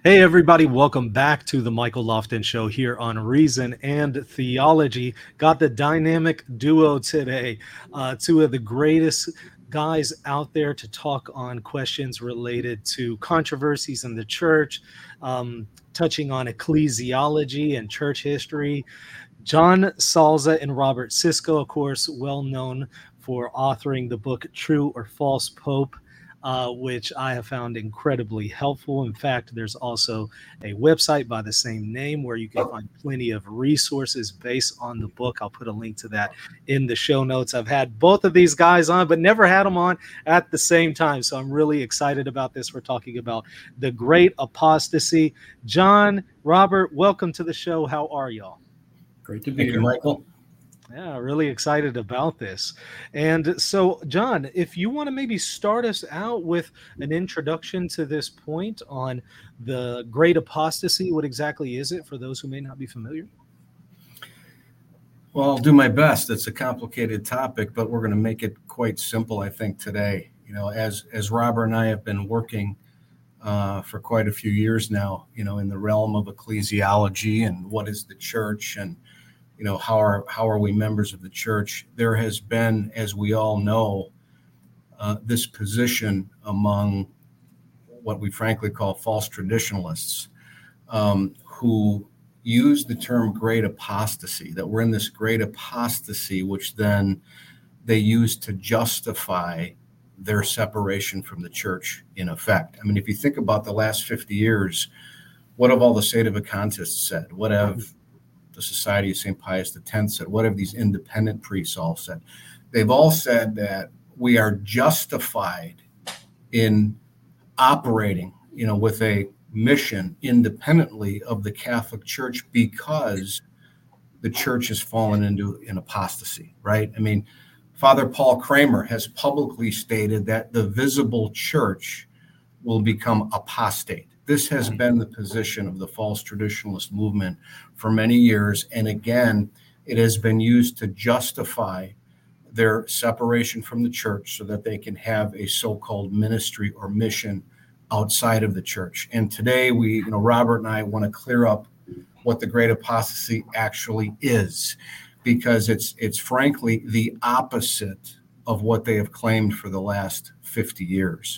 Hey, everybody, welcome back to the Michael Lofton Show here on Reason and Theology. Got the dynamic duo today, two of the greatest guys out there to talk on questions related to controversies in the church, touching on ecclesiology and church history. John Salza and Robert Sisko, of course, well known for authoring the book True or False Pope, which I have found incredibly helpful. In fact, there's also a website by the same name where you can find plenty of resources based on the book. I'll put a link to that in the show notes. I've had both of these guys on, but never had them on at the same time. So I'm really excited about this. We're talking about the great apostasy. John, Robert, welcome to the show. How are y'all? Great to be here, Michael. Yeah, really excited about this. And so, John, if you want to maybe start us out with an introduction to this point on the great apostasy, what exactly is it for those who may not be familiar? Well, I'll do my best. It's a complicated topic, but we're going to make it quite simple, I think, today. As Robert and I have been working for quite a few years now, in the realm of ecclesiology and what is the church and how are we members of the church? There has been, as we all know, this position among what we frankly call false traditionalists, who use the term great apostasy, that we're in this great apostasy, which then they use to justify their separation from the church, in effect. I mean, if you think about the last 50 years, what have all the Sedevacantists said? What have the Society of St. Pius X said? What have these independent priests all said? They've all said that we are justified in operating, with a mission independently of the Catholic Church because the church has fallen into an apostasy, right? I mean, Father Paul Kramer has publicly stated that the visible church will become apostate. This has been the position of the false traditionalist movement for many years. And again, it has been used to justify their separation from the church so that they can have a so-called ministry or mission outside of the church. And today Robert and I want to clear up what the great apostasy actually is, because it's frankly the opposite of what they have claimed for the last 50 years.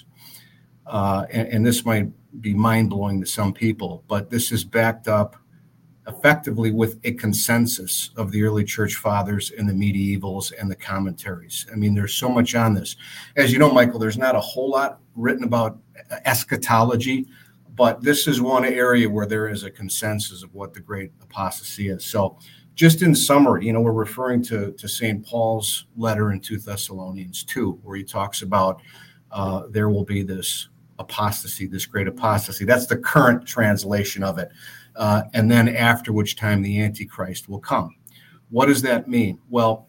And this might be mind-blowing to some people, but this is backed up effectively with a consensus of the early church fathers and the medievals and the commentaries. I mean, there's so much on this. As you know, Michael, there's not a whole lot written about eschatology, but this is one area where there is a consensus of what the great apostasy is. So just in summary, we're referring to St. Paul's letter in 2 Thessalonians 2, where he talks about there will be this apostasy, this great apostasy. That's the current translation of it. And then after which time the Antichrist will come. What does that mean? Well,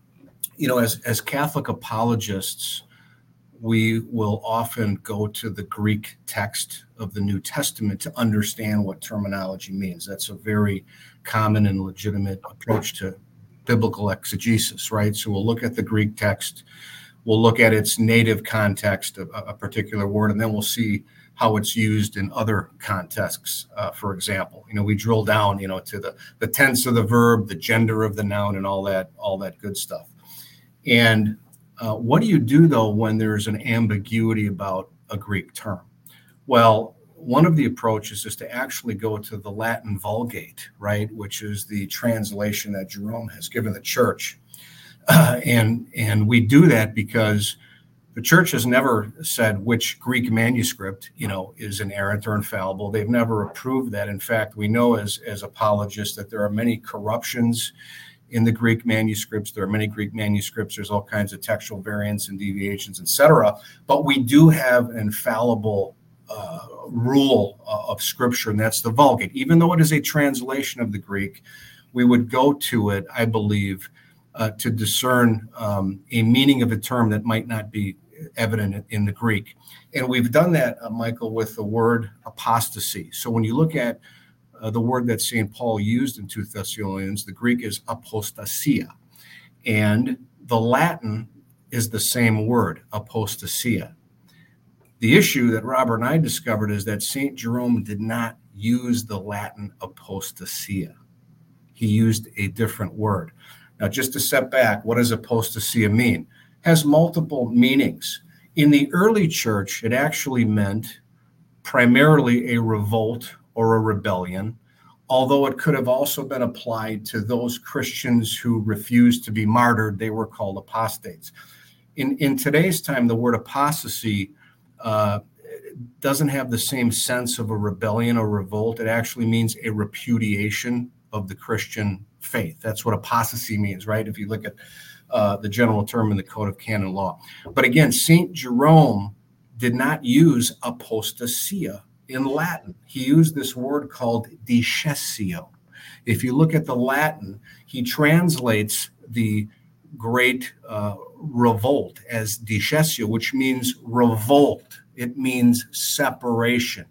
as Catholic apologists, we will often go to the Greek text of the New Testament to understand what terminology means. That's a very common and legitimate approach to biblical exegesis, right? So we'll look at the Greek text, we'll look at its native context of a particular word, and then we'll see how it's used in other contexts. For example, we drill down, to the tense of the verb, the gender of the noun, and all that good stuff. And what do you do, though, when there's an ambiguity about a Greek term? Well, one of the approaches is to actually go to the Latin Vulgate, right, which is the translation that Jerome has given the church. And we do that because the church has never said which Greek manuscript, is inerrant or infallible. They've never approved that. In fact, we know as apologists that there are many corruptions in the Greek manuscripts. There are many Greek manuscripts. There's all kinds of textual variants and deviations, etc. But we do have an infallible rule of Scripture, and that's the Vulgate. Even though it is a translation of the Greek, we would go to it, I believe, to discern a meaning of a term that might not be evident in the Greek. And we've done that, Michael, with the word apostasy. So when you look at the word that St. Paul used in 2 Thessalonians, the Greek is apostasia. And the Latin is the same word, apostasia. The issue that Robert and I discovered is that St. Jerome did not use the Latin apostasia. He used a different word. Now, just to step back, what does apostasia mean? It has multiple meanings. In the early church, it actually meant primarily a revolt or a rebellion, although it could have also been applied to those Christians who refused to be martyred. They were called apostates. In today's time, the word apostasy doesn't have the same sense of a rebellion or revolt. It actually means a repudiation of the Christian faith. That's what apostasy means, right? If you look at the general term in the Code of Canon Law. But again, St. Jerome did not use apostasia in Latin. He used this word called discessio. If you look at the Latin, he translates the great revolt as discessio, which means revolt. It means separation.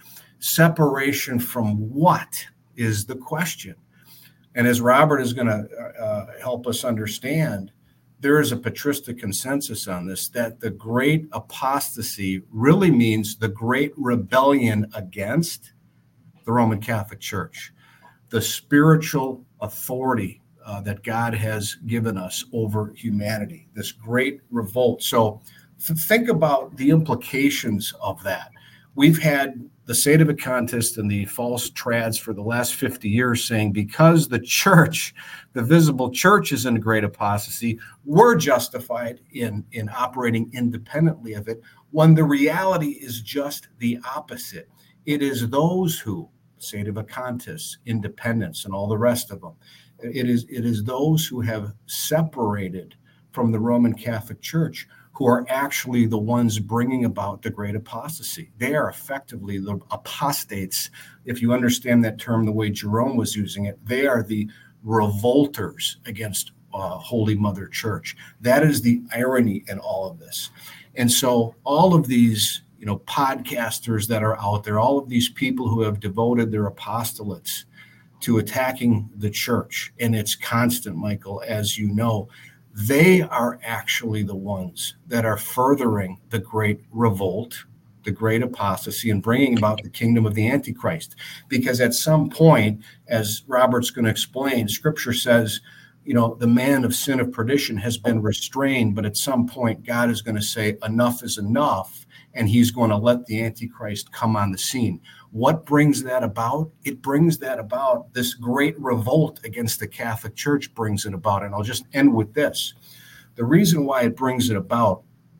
Separation from what is the question? And as Robert is going to help us understand, there is a patristic consensus on this, that the great apostasy really means the great rebellion against the Roman Catholic Church, the spiritual authority that God has given us over humanity, this great revolt. So think about the implications of that. We've had the Sedevacantists and the false trads for the last 50 years saying because the church, the visible church, is in great apostasy, we're justified in operating independently of it, when the reality is just the opposite. It is those who, Sedevacantists, independents, and all the rest of them, it is those who have separated from the Roman Catholic Church who are actually the ones bringing about the great apostasy. They are effectively the apostates, if you understand that term the way Jerome was using it. They are the revolters against Holy Mother Church. That is the irony in all of this. And so all of these, podcasters that are out there, all of these people who have devoted their apostolates to attacking the church, and it's constant, Michael, as you know, they are actually the ones that are furthering the great revolt, the great apostasy, and bringing about the kingdom of the Antichrist. Because at some point, as Robert's going to explain, Scripture says, the man of sin of perdition has been restrained, but at some point, God is going to say, enough is enough, and he's going to let the Antichrist come on the scene. What brings that about? It brings that about. This great revolt against the Catholic Church brings it about. And I'll just end with this. The reason why it brings it about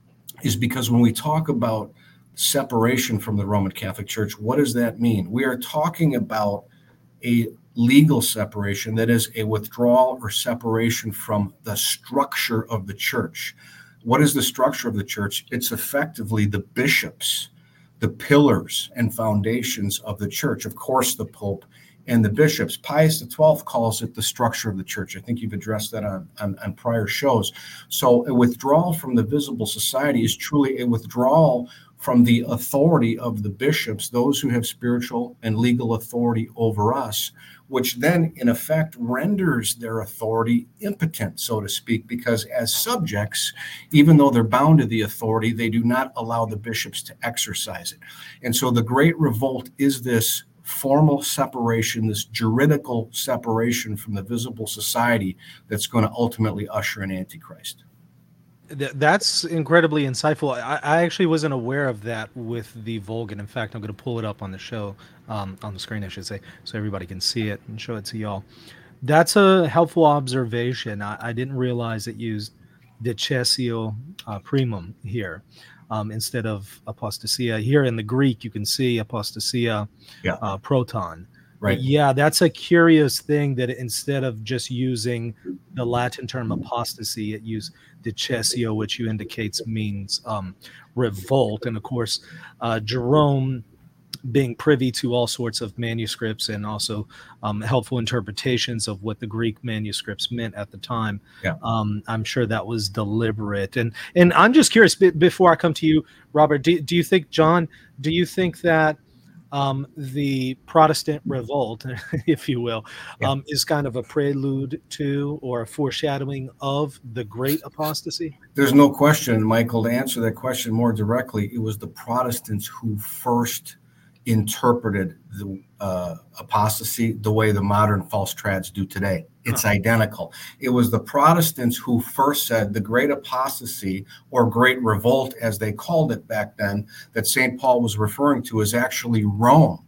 is because when we talk about separation from the Roman Catholic Church, what does that mean? We are talking about a legal separation, that is a withdrawal or separation from the structure of the church. What is the structure of the church? It's effectively the bishops, the pillars and foundations of the church. Of course, the Pope and the bishops. Pius XII calls it the structure of the church. I think you've addressed that on prior shows. So a withdrawal from the visible society is truly a withdrawal from the authority of the bishops, those who have spiritual and legal authority over us, which then in effect renders their authority impotent, so to speak, because as subjects, even though they're bound to the authority, they do not allow the bishops to exercise it. And so the Great Revolt is this formal separation, this juridical separation from the visible society that's going to ultimately usher in Antichrist. That's incredibly insightful. I actually wasn't aware of that with the Vulgate. In fact, I'm going to pull it up on the show, on the screen, I should say, so everybody can see it and show it to y'all. That's a helpful observation. I didn't realize it used decessio primum here instead of apostasia. Here in the Greek, you can see apostasia proton. Right. Yeah, that's a curious thing that instead of just using the Latin term apostasy, it used decessio, which you indicates means revolt. And of course, Jerome, being privy to all sorts of manuscripts and also helpful interpretations of what the Greek manuscripts meant at the time, I'm sure that was deliberate. And I'm just curious, before I come to you, Robert, do you think, John, do you think that the Protestant revolt, if you will, Yeah. is kind of a prelude to or a foreshadowing of the great apostasy? There's no question, Michael, to answer that question more directly, it was the Protestants who first interpreted the apostasy the way the modern false trads do today. It's identical. It was the Protestants who first said the great apostasy, or great revolt as they called it back then, that St. Paul was referring to, is actually Rome.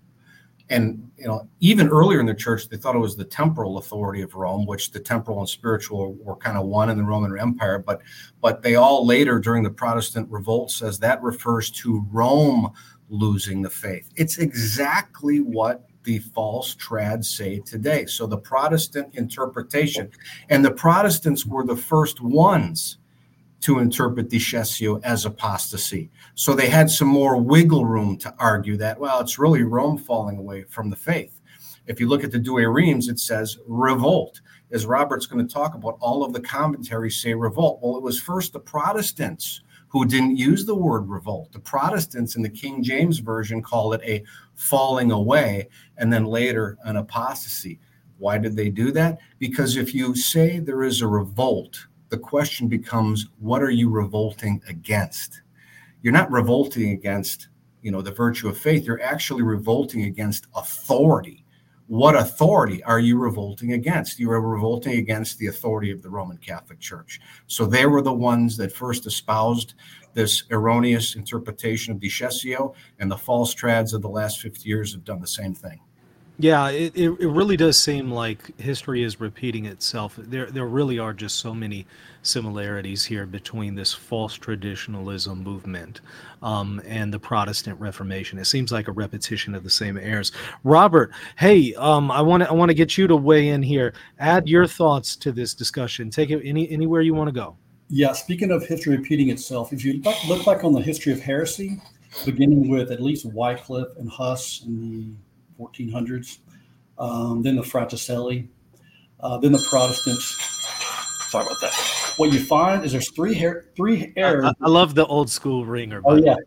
And even earlier in the church, they thought it was the temporal authority of Rome, which the temporal and spiritual were kind of one in the Roman Empire. But they all later, during the Protestant revolt, says that refers to Rome losing the faith. It's exactly what the false trads say today. So the Protestant interpretation, and the Protestants were the first ones to interpret discessio as apostasy. So they had some more wiggle room to argue that, well, it's really Rome falling away from the faith. If you look at the Douay Rheims, it says revolt. As Robert's going to talk about, all of the commentaries say revolt. Well, it was first the Protestants who didn't use the word revolt. The Protestants in the King James Version call it a falling away, and then later an apostasy. Why did they do that? Because if you say there is a revolt, the question becomes, what are you revolting against? You're not revolting against, the virtue of faith. You're actually revolting against authority. What authority are you revolting against? You are revolting against the authority of the Roman Catholic Church. So they were the ones that first espoused this erroneous interpretation of discessio, and the false trads of the last 50 years have done the same thing. Yeah, it really does seem like history is repeating itself. There really are just so many similarities here between this false traditionalism movement and the Protestant Reformation. It seems like a repetition of the same errors. Robert, hey, I want to get you to weigh in here. Add your thoughts to this discussion. Take it anywhere you want to go. Yeah, speaking of history repeating itself, if you look back on the history of heresy, beginning with at least Wycliffe and Huss in the 1400s, then the Fraticelli, then the Protestants. Sorry about that. What you find is there's three errors. I love the old school ringer. Oh yeah,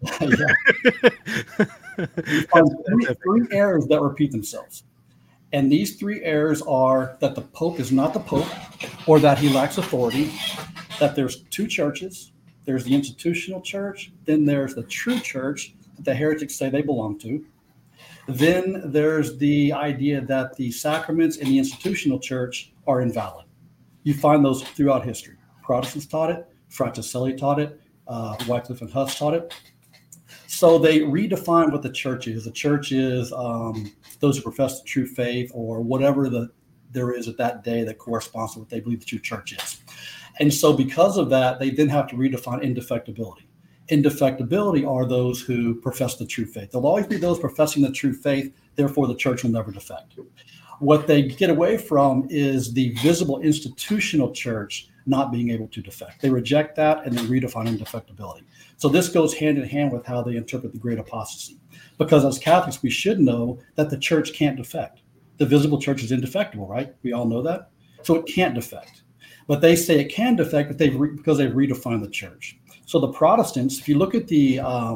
You find three errors that repeat themselves, and these three errors are that the Pope is not the Pope, or that he lacks authority. That there's two churches. There's the institutional church. Then there's the true church that the heretics say they belong to. Then there's the idea that the sacraments in the institutional church are invalid. You find those throughout history. Protestants taught it, Fraticelli taught it, Wycliffe and Huss taught it. So they redefine what the church is. The church is those who profess the true faith, or whatever there is at that day that corresponds to what they believe the true church is. And so because of that, they then have to redefine indefectibility. Indefectibility are those who profess the true faith. There'll always be those professing the true faith, therefore the church will never defect. What they get away from is the visible institutional church not being able to defect. They reject that and then redefine indefectibility. So this goes hand in hand with how they interpret the great apostasy. Because as Catholics, we should know that the church can't defect. The visible church is indefectible, right? We all know that. So it can't defect. But they say it can defect because they've redefined the church. So the Protestants, if you look at the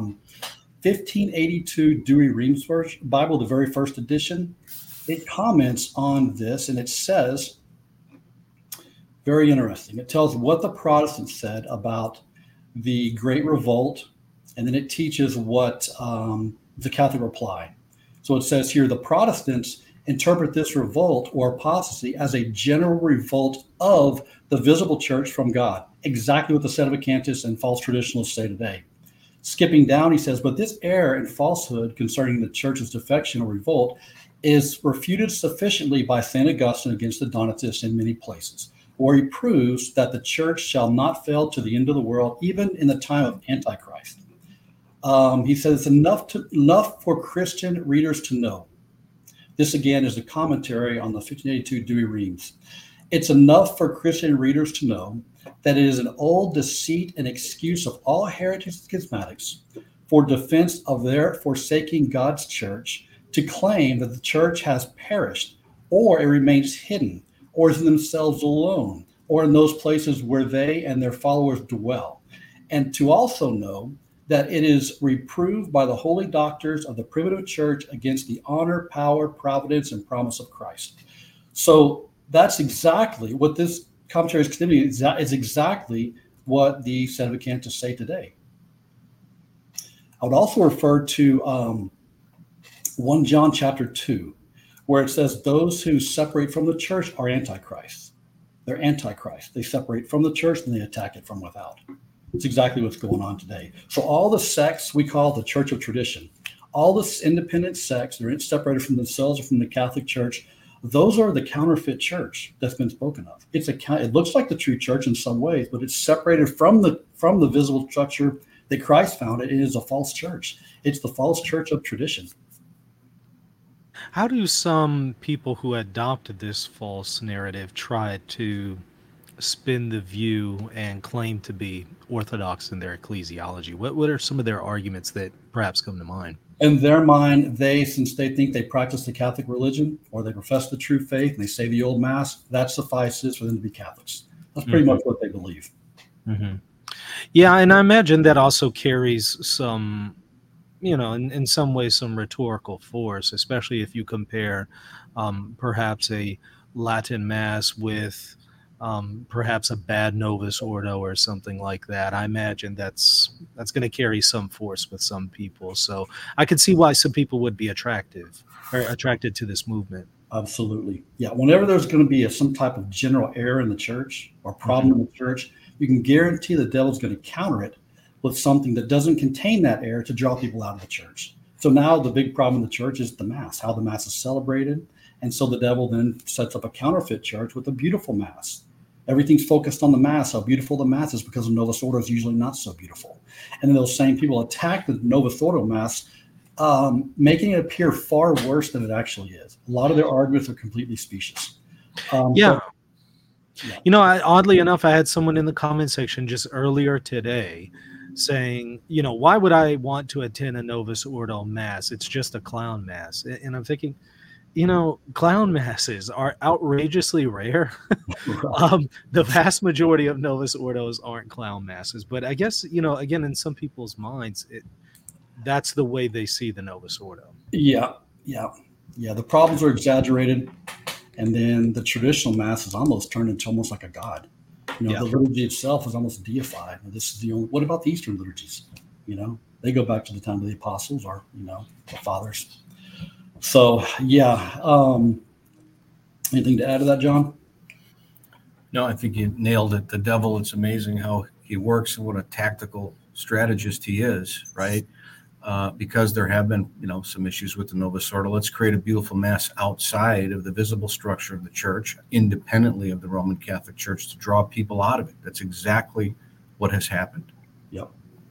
1582 Douay Rheims Bible, the very first edition, it comments on this, and it says, very interesting. It tells what the Protestants said about the Great Revolt, and then it teaches what the Catholic reply. So it says here, the Protestants interpret this revolt or apostasy as a general revolt of the visible church from God, exactly what the Sedevacantists and false traditionalists say today. Skipping down, he says, but this error and falsehood concerning the church's defection or revolt is refuted sufficiently by St. Augustine against the Donatists in many places, where he proves that the church shall not fail to the end of the world, even in the time of Antichrist. He says it's enough for Christian readers to know. This, again, is a commentary on the 1582 Douay Rheims. It's enough for Christian readers to know that it is an old deceit and excuse of all heretics and schismatics for defense of their forsaking God's church to claim that the church has perished, or it remains hidden, or is in themselves alone, or in those places where they and their followers dwell. And to also know that it is reproved by the holy doctors of the primitive church against the honor, power, providence, and promise of Christ. So that's exactly what this commentary is condemning. Is exactly what the Sedevacantists say today. I would also refer to 1 John chapter 2, where it says those who separate from the church are antichrists. They're antichrist. They separate from the church and they attack it from without. It's exactly what's going on today. So all the sects we call the church of tradition, all this independent sects, they're separated from themselves or from the Catholic Church. Those are the counterfeit church that's been spoken of. It looks like the true church in some ways, but it's separated from the visible structure that Christ founded. It is a false church. It's the false church of tradition. How do some people who adopted this false narrative try to spin the view and claim to be orthodox in their ecclesiology? What are some of their arguments that perhaps come to mind? In their mind, since they think they practice the Catholic religion or they profess the true faith and they say the old mass, that suffices for them to be Catholics. That's pretty much what they believe. Mm-hmm. Yeah, and I imagine that also carries some, in some ways, some rhetorical force, especially if you compare perhaps a Latin Mass with perhaps a bad Novus Ordo or something like that. I imagine that's going to carry some force with some people. So I could see why some people would be attracted to this movement. Absolutely. Yeah. Whenever there's going to be some type of general error in the church or problem in the church, you can guarantee the devil's going to counter it with something that doesn't contain that error to draw people out of the church. So now the big problem in the church is the Mass, how the Mass is celebrated. And so the devil then sets up a counterfeit church with a beautiful Mass. Everything's focused on the Mass, how beautiful the Mass is, because the Novus Ordo is usually not so beautiful. And then those same people attack the Novus Ordo Mass, making it appear far worse than it actually is. A lot of their arguments are completely specious. Yeah. Oddly enough, I had someone in the comment section just earlier today saying, why would I want to attend a Novus Ordo Mass? It's just a clown Mass. And I'm thinking, clown masses are outrageously rare. The vast majority of Novus Ordos aren't clown masses. But I guess, again, in some people's minds, that's the way they see the Novus Ordo. Yeah. The problems are exaggerated. And then the traditional Mass is almost turned into almost like a god. The liturgy itself is almost deified. This is what about the Eastern liturgies? They go back to the time of the apostles or, the fathers. So, anything to add to that, John? No, I think you nailed it. The devil, it's amazing how he works and what a tactical strategist he is, right? Because there have been, some issues with the Novus Ordo. Let's create a beautiful Mass outside of the visible structure of the church, independently of the Roman Catholic Church, to draw people out of it. That's exactly what has happened. Yep.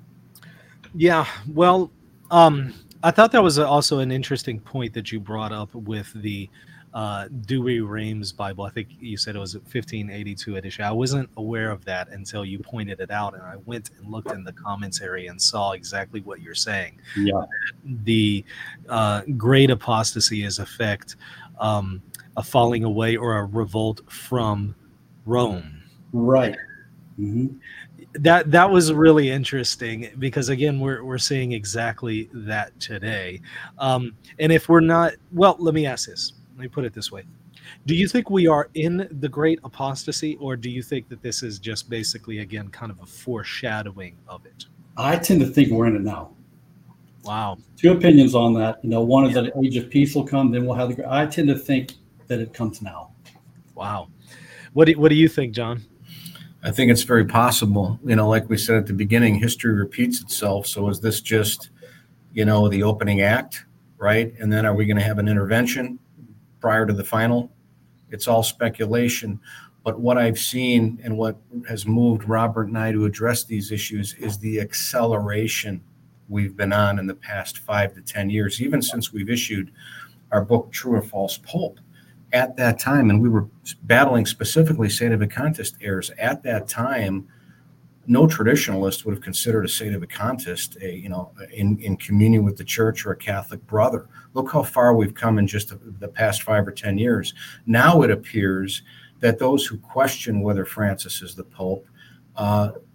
Yeah. Well, I thought that was also an interesting point that you brought up with the Douay-Rheims Bible. I think you said it was a 1582 edition. I wasn't aware of that until you pointed it out, and I went and looked in the commentary and saw exactly what you're saying. Yeah. The great apostasy is effect a falling away or a revolt from Rome. Right. Mm-hmm. That was really interesting because, again, we're seeing exactly that today. And if we're not, well, let me ask this. Let me put it this way. Do you think we are in the great apostasy, or do you think that this is just basically, again, kind of a foreshadowing of it? I tend to think we're in it now. Wow. Two opinions on that. One is that the age of peace will come, then we'll have I tend to think that it comes now. Wow. What do you think, John? I think it's very possible. Like we said at the beginning, history repeats itself. So is this just, the opening act, right? And then are we going to have an intervention prior to the final? It's all speculation. But what I've seen and what has moved Robert and I to address these issues is the acceleration we've been on in the past 5 to 10 years, even since we've issued our book, True or False Pope. At that time, and we were battling specifically Sedevacantist errors. At that time, no traditionalist would have considered a Sedevacantist in communion with the church or a Catholic brother. Look how far we've come in just the past 5 or 10 years. Now it appears that those who question whether Francis is the Pope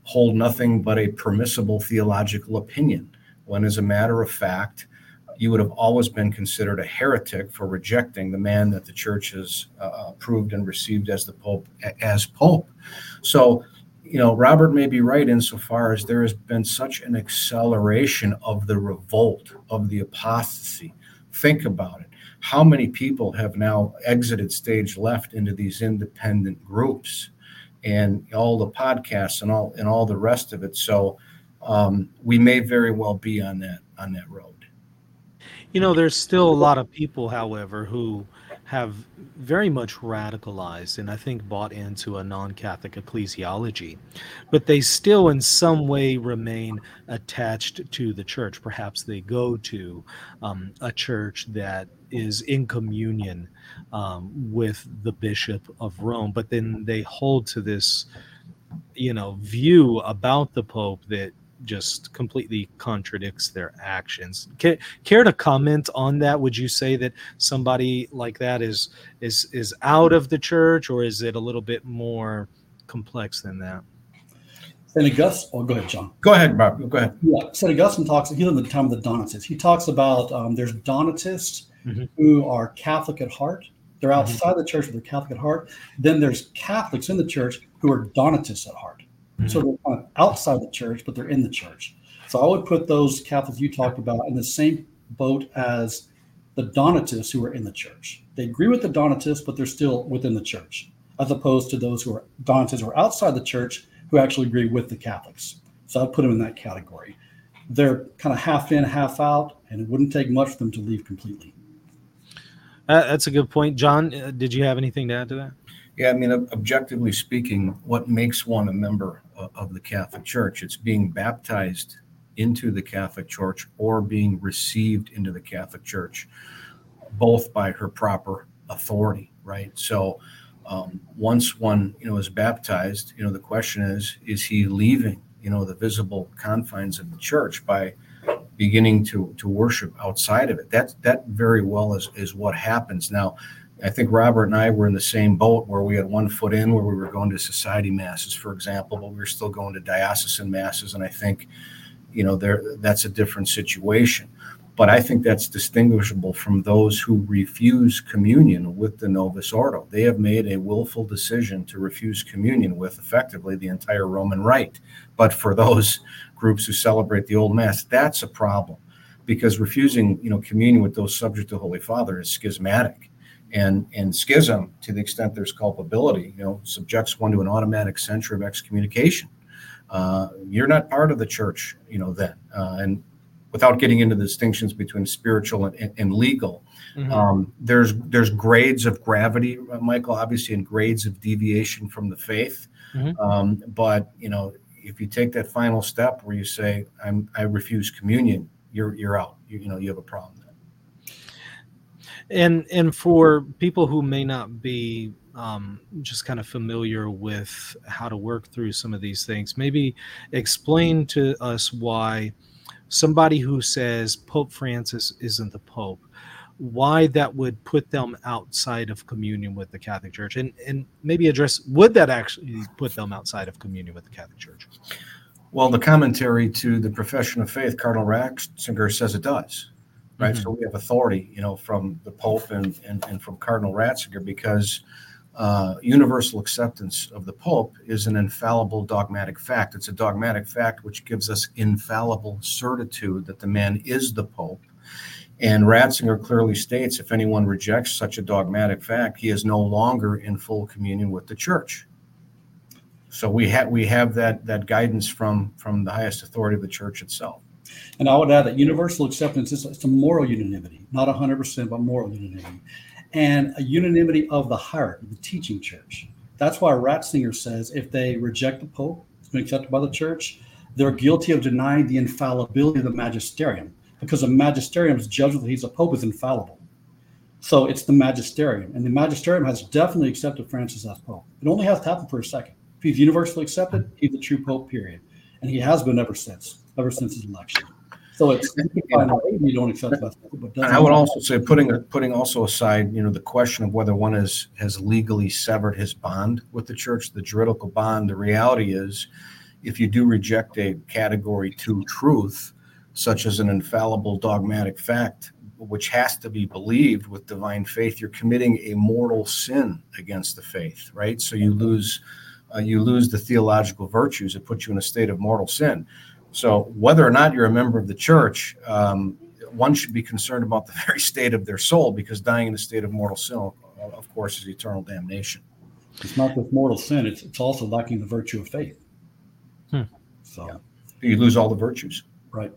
hold nothing but a permissible theological opinion, when as a matter of fact, you would have always been considered a heretic for rejecting the man that the church has approved and received as the Pope, as Pope. So, Robert may be right insofar as there has been such an acceleration of the revolt, of the apostasy. Think about it. How many people have now exited stage left into these independent groups, and all the podcasts and all the rest of it? So we may very well be on that road. There's still a lot of people, however, who have very much radicalized and I think bought into a non-Catholic ecclesiology, but they still in some way remain attached to the church. Perhaps they go to a church that is in communion with the Bishop of Rome, but then they hold to this, view about the Pope that just completely contradicts their actions. Care to comment on that? Would you say that somebody like that is out of the church, or is it a little bit more complex than that? St. Augustine, go ahead, John. Go ahead, Bob. Go ahead. Yeah, St. Augustine talks, he lived in the time of the Donatists. He talks about there's Donatists who are Catholic at heart. They're outside the church, but they're Catholic at heart. Then there's Catholics in the church who are Donatists at heart. So they're kind of outside the church, but they're in the church. So I would put those Catholics you talked about in the same boat as the Donatists who are in the church. They agree with the Donatists, but they're still within the church, as opposed to those who are Donatists who are outside the church who actually agree with the Catholics. So I'd put them in that category. They're kind of half in, half out, and it wouldn't take much for them to leave completely. That's a good point. John, did you have anything to add to that? Yeah, I mean, objectively speaking, what makes one a member of the Catholic Church? It's being baptized into the Catholic Church or being received into the Catholic Church, both by her proper authority, right? So once one, is baptized, the question is he leaving, the visible confines of the church by beginning to worship outside of it? That very well is what happens. Now, I think Robert and I were in the same boat where we had one foot in, where we were going to society masses, for example, but we were still going to diocesan masses. And I think, that's a different situation. But I think that's distinguishable from those who refuse communion with the Novus Ordo. They have made a willful decision to refuse communion with effectively the entire Roman Rite. But for those groups who celebrate the Old Mass, that's a problem, because refusing, communion with those subject to the Holy Father is schismatic. And schism, to the extent there's culpability, subjects one to an automatic censure of excommunication. You're not part of the church, then. And without getting into the distinctions between spiritual and legal, there's grades of gravity, Michael, obviously, and grades of deviation from the faith. But if you take that final step where you say, I refuse communion, you're out. You have a problem. And for people who may not be just kind of familiar with how to work through some of these things, maybe explain to us why somebody who says Pope Francis isn't the Pope, why that would put them outside of communion with the Catholic Church, and maybe address, would that actually put them outside of communion with the Catholic Church? Well, the commentary to the Profession of Faith, Cardinal Ratzinger, says it does. Right. So we have authority, from the Pope and from Cardinal Ratzinger, because universal acceptance of the Pope is an infallible dogmatic fact. It's a dogmatic fact which gives us infallible certitude that the man is the Pope. And Ratzinger clearly states, if anyone rejects such a dogmatic fact, he is no longer in full communion with the Church. So we have that guidance from the highest authority of the Church itself. And I would add that universal acceptance is a moral unanimity, not 100%, but moral unanimity, and a unanimity of the hierarchy, the teaching church. That's why Ratzinger says if they reject the Pope, it's been accepted by the church, they're guilty of denying the infallibility of the magisterium, because the magisterium's judgment that he's a Pope is infallible. So it's the magisterium, and the magisterium has definitely accepted Francis as Pope. It only has to happen for a second. If he's universally accepted, he's the true Pope, period. And he has been ever since his election. So it's, you don't accept that. And I would also say, putting also aside, the question of whether one has legally severed his bond with the church, the juridical bond, the reality is, if you do reject a category 2 truth, such as an infallible dogmatic fact, which has to be believed with divine faith, you're committing a mortal sin against the faith, right? So you lose the theological virtues. It puts you in a state of mortal sin. So whether or not you're a member of the church, one should be concerned about the very state of their soul, because dying in a state of mortal sin, of course, is eternal damnation. It's not just mortal sin; it's also lacking the virtue of faith. So you lose all the virtues, right?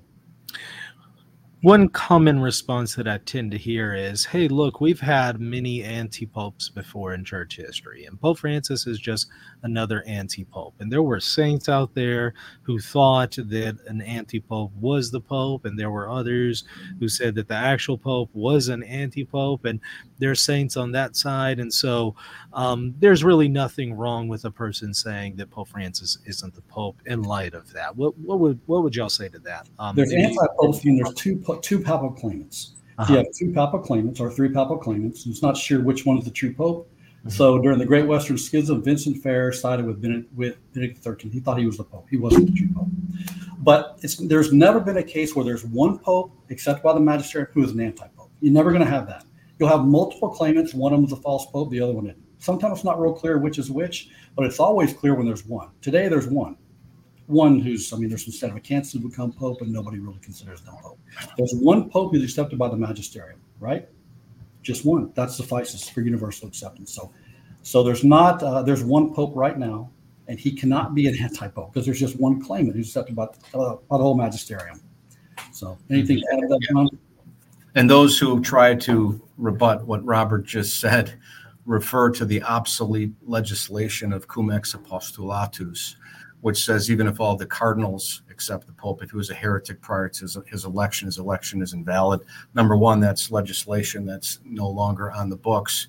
One common response that I tend to hear is, hey, look, we've had many anti-popes before in church history, and Pope Francis is just another anti-pope. And there were saints out there who thought that an anti-pope was the pope, and there were others who said that the actual pope was an anti-pope, and there's saints on that side. And so there's really nothing wrong with a person saying that Pope Francis isn't the pope in light of that. What would y'all say to that? There's anti-popes, and there's two papal claimants. So you have two papal claimants or three papal claimants. It's not sure which one is the true pope. So during the Great Western Schism, Vincent Ferrer sided with Benedict XIII. He thought he was the pope. He wasn't the true pope. But there's never been a case where there's one pope, except by the magisterium, who is an anti-pope. You're never going to have that. You'll have multiple claimants. One of them is a false pope. The other one isn't. Sometimes it's not real clear which is which, but it's always clear when there's one. Today, there's one. One who's, there's some sedevacantists who become pope, and nobody really considers them pope. There's one pope who's accepted by the magisterium, right? Just one. That suffices for universal acceptance. So there's there's one pope right now, and he cannot be an anti-pope because there's just one claimant who's accepted by the whole magisterium. So anything to add to that, John? And those who try to rebut what Robert just said refer to the obsolete legislation of Cum Ex Apostolatus, which says even if all the cardinals accept the Pope, if he was a heretic prior to his election is invalid. Number one, that's legislation that's no longer on the books.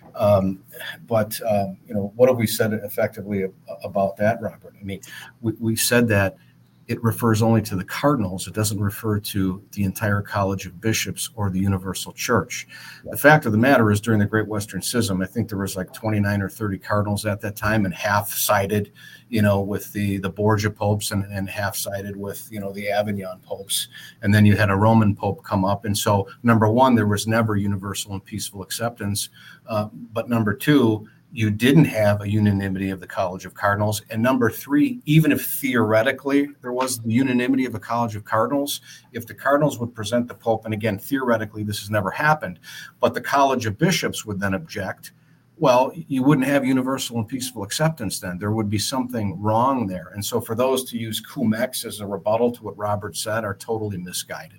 But what have we said effectively about that, Robert? We said that it refers only to the cardinals. It doesn't refer to the entire College of Bishops or the Universal Church. The fact of the matter is, during the Great Western Schism, I think there was like 29 or 30 cardinals at that time, and half sided, with the Borgia popes, and half sided with, the Avignon popes. And then you had a Roman pope come up. And so, number one, there was never universal and peaceful acceptance. But number two, you didn't have a unanimity of the College of Cardinals. And number three, even if theoretically there was the unanimity of a College of Cardinals, if the Cardinals would present the Pope, and again, theoretically, this has never happened, but the College of Bishops would then object, well, you wouldn't have universal and peaceful acceptance then. There would be something wrong there. And so for those to use Cum Ex as a rebuttal to what Robert said are totally misguided.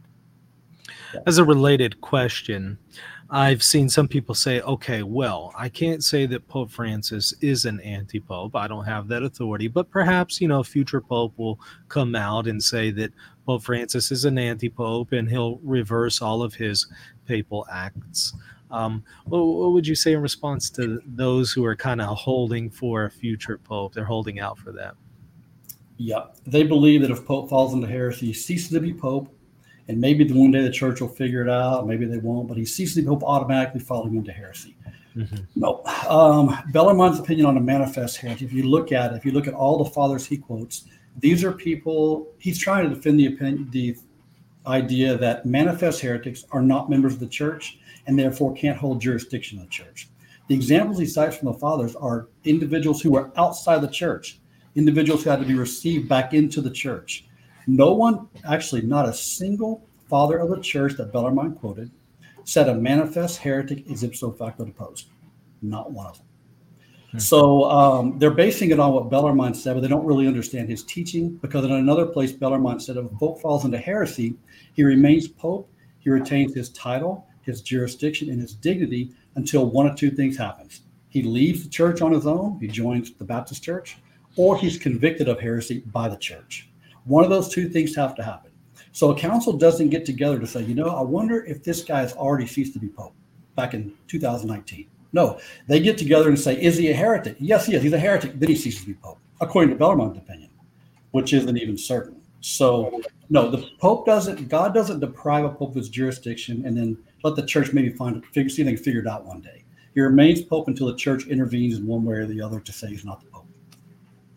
As a related question, I've seen some people say, okay, well, I can't say that Pope Francis is an anti-pope. I don't have that authority, but perhaps, a future pope will come out and say that Pope Francis is an anti-pope and he'll reverse all of his papal acts. What would you say in response to those who are kind of holding for a future pope? They're holding out for that. Yeah, they believe that if Pope falls into heresy, he ceases to be pope. And maybe one day the church will figure it out. Maybe they won't, but he ceases to be pope, automatically falling into heresy. No. Bellarmine's opinion on a manifest heresy, if you look at all the fathers he quotes, these are people, he's trying to defend the idea that manifest heretics are not members of the church and therefore can't hold jurisdiction of the church. The examples he cites from the fathers are individuals who were outside the church, individuals who had to be received back into the church. No one, actually not a single father of the church that Bellarmine quoted, said a manifest heretic is ipso facto deposed. Not one of them. So they're basing it on what Bellarmine said, but they don't really understand his teaching, because in another place, Bellarmine said if a pope falls into heresy, he remains pope, he retains his title, his jurisdiction, and his dignity until one of two things happens. He leaves the church on his own, he joins the Baptist church, or he's convicted of heresy by the church. One of those two things have to happen. So a council doesn't get together to say, I wonder if this guy has already ceased to be pope back in 2019. No, they get together and say, is he a heretic? Yes, he is. He's a heretic. Then he ceases to be pope, according to Bellarmine's opinion, which isn't even certain. So no, God doesn't deprive a pope of his jurisdiction and then let the church maybe see if they can figure it out one day. He remains pope until the church intervenes in one way or the other to say he's not the pope.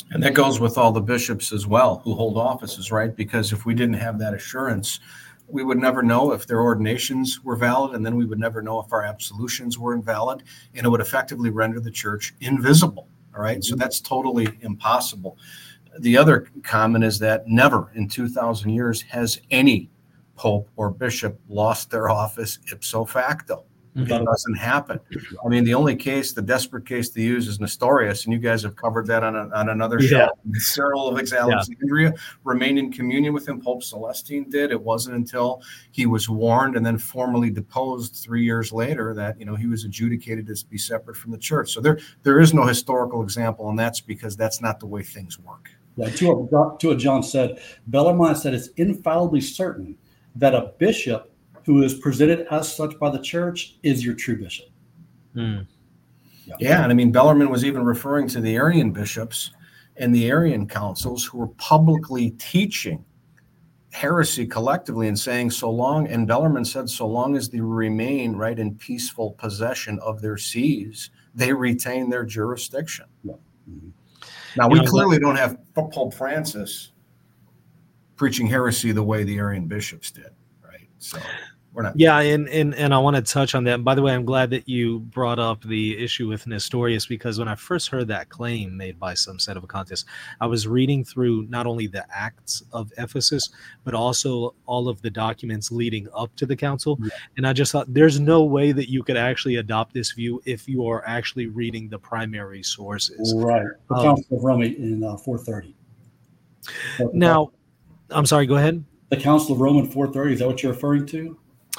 And that goes with all the bishops as well who hold offices, right? Because if we didn't have that assurance, we would never know if their ordinations were valid, and then we would never know if our absolutions were invalid, and it would effectively render the church invisible. All right. So that's totally impossible. The other comment is that never in 2,000 years has any pope or bishop lost their office ipso facto. It doesn't happen. I mean, the only case, the desperate case to use is Nestorius, and you guys have covered that on another show. Cyril of Alexandria remained in communion with him. Pope Celestine did. It wasn't until he was warned and then formally deposed 3 years later that, he was adjudicated to be separate from the church. So there is no historical example, and that's because that's not the way things work. Yeah, to what John said, Bellarmine said it's infallibly certain that a bishop who is presented as such by the church is your true bishop. Yeah, and I mean, Bellarmine was even referring to the Arian bishops and the Arian councils who were publicly teaching heresy collectively and saying and Bellarmine said, so long as they remain right in peaceful possession of their sees, they retain their jurisdiction. Yeah. Mm-hmm. Now, we clearly don't have Pope Francis preaching heresy the way the Arian bishops did, right? So we're not. Yeah, and I want to touch on that. And by the way, I'm glad that you brought up the issue with Nestorius, because when I first heard that claim made by some Sedevacantists, I was reading through not only the Acts of Ephesus, but also all of the documents leading up to the council. Yeah. And I just thought there's no way that you could actually adopt this view if you are actually reading the primary sources. Right. The Council of Rome in 430. Now, I'm sorry, go ahead. The Council of Rome in 430, is that what you're referring to?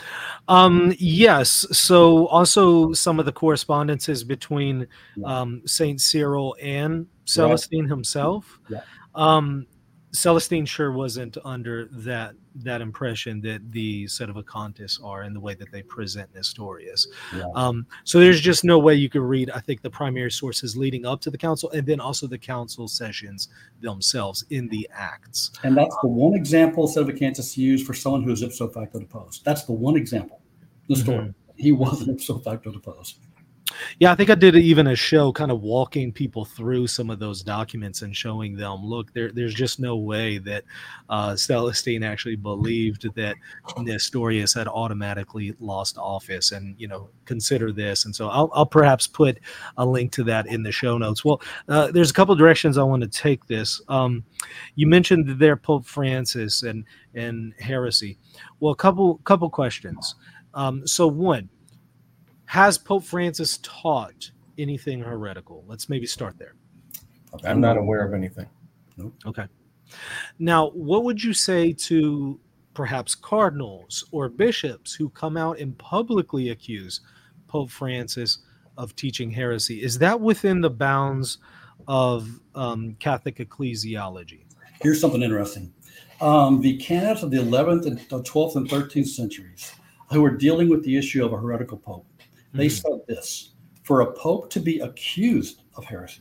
Yes. So also some of the correspondences between Saint Cyril and Celestine himself. Yeah. Celestine sure wasn't under that impression that the Sedevacantists are in the way that they present Nestorius. Yeah. So there's just no way you could read, I think, the primary sources leading up to the council and then also the council sessions themselves in the Acts. And that's the one example Sedevacantists use for someone who is ipso facto deposed. That's the one example. The story. He wasn't ipso facto deposed. Yeah, I think I did even a show kind of walking people through some of those documents and showing them, look, there's just no way that Celestine actually believed that Nestorius had automatically lost office, and, consider this. And so I'll perhaps put a link to that in the show notes. Well, there's a couple of directions I want to take this. You mentioned there Pope Francis and heresy. Well, a couple questions. So one, has Pope Francis taught anything heretical? Let's maybe start there. I'm not aware of anything. Nope. Okay. Now, what would you say to perhaps cardinals or bishops who come out and publicly accuse Pope Francis of teaching heresy? Is that within the bounds of Catholic ecclesiology? Here's something interesting. The canons of the 11th and 12th and 13th centuries who were dealing with the issue of a heretical pope, they said this: for a pope to be accused of heresy,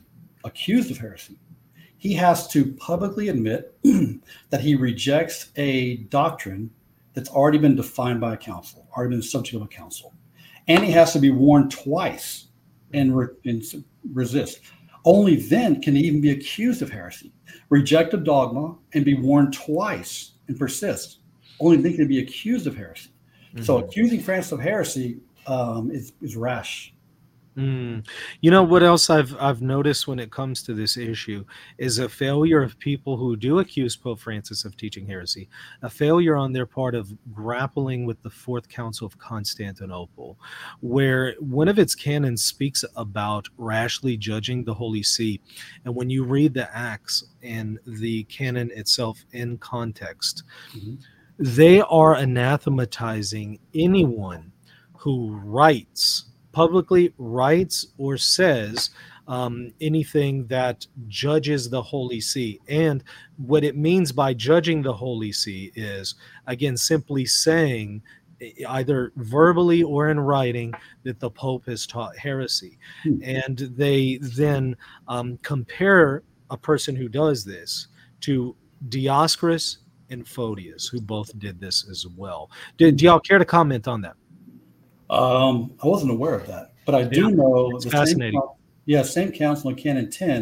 he has to publicly admit that he rejects a doctrine that's already been defined by a council, already been the subject of a council. And he has to be warned twice and resist. Only then can he even be accused of heresy. Reject a dogma and be warned twice and persist. Only then can he be accused of heresy. So accusing Francis of heresy is rash. You know what else I've noticed when it comes to this issue is a failure of people who do accuse Pope Francis of teaching heresy, a failure on their part of grappling with the Fourth Council of Constantinople, where one of its canons speaks about rashly judging the Holy See. And when you read the Acts and the canon itself in context, they are anathematizing anyone who publicly writes or says anything that judges the Holy See. And what it means by judging the Holy See is, again, simply saying, either verbally or in writing, that the Pope has taught heresy. And they then compare a person who does this to Dioscorus and Photius, who both did this as well. Do y'all care to comment on that? I wasn't aware of that, but I do know it's fascinating. Same council in Canon 10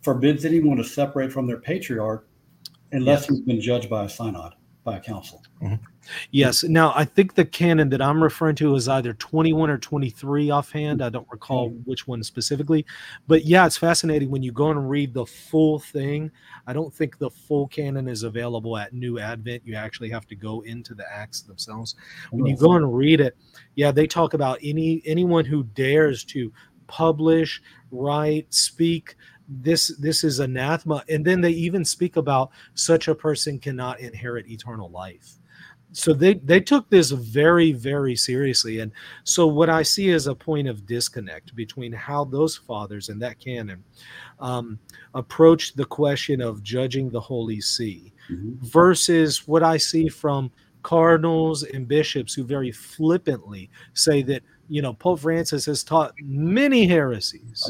forbids anyone to separate from their patriarch unless he's been judged by a synod, by a council. Mm-hmm. Yes. Now, I think the canon that I'm referring to is either 21 or 23 offhand. I don't recall which one specifically. But yeah, it's fascinating when you go and read the full thing. I don't think the full canon is available at New Advent. You actually have to go into the Acts themselves. When you go and read it, yeah, they talk about anyone who dares to publish, write, speak. This is anathema. And then they even speak about such a person cannot inherit eternal life. So they took this very, very seriously. And so what I see is a point of disconnect between how those fathers in that canon approached the question of judging the Holy See versus what I see from cardinals and bishops who very flippantly say that, Pope Francis has taught many heresies.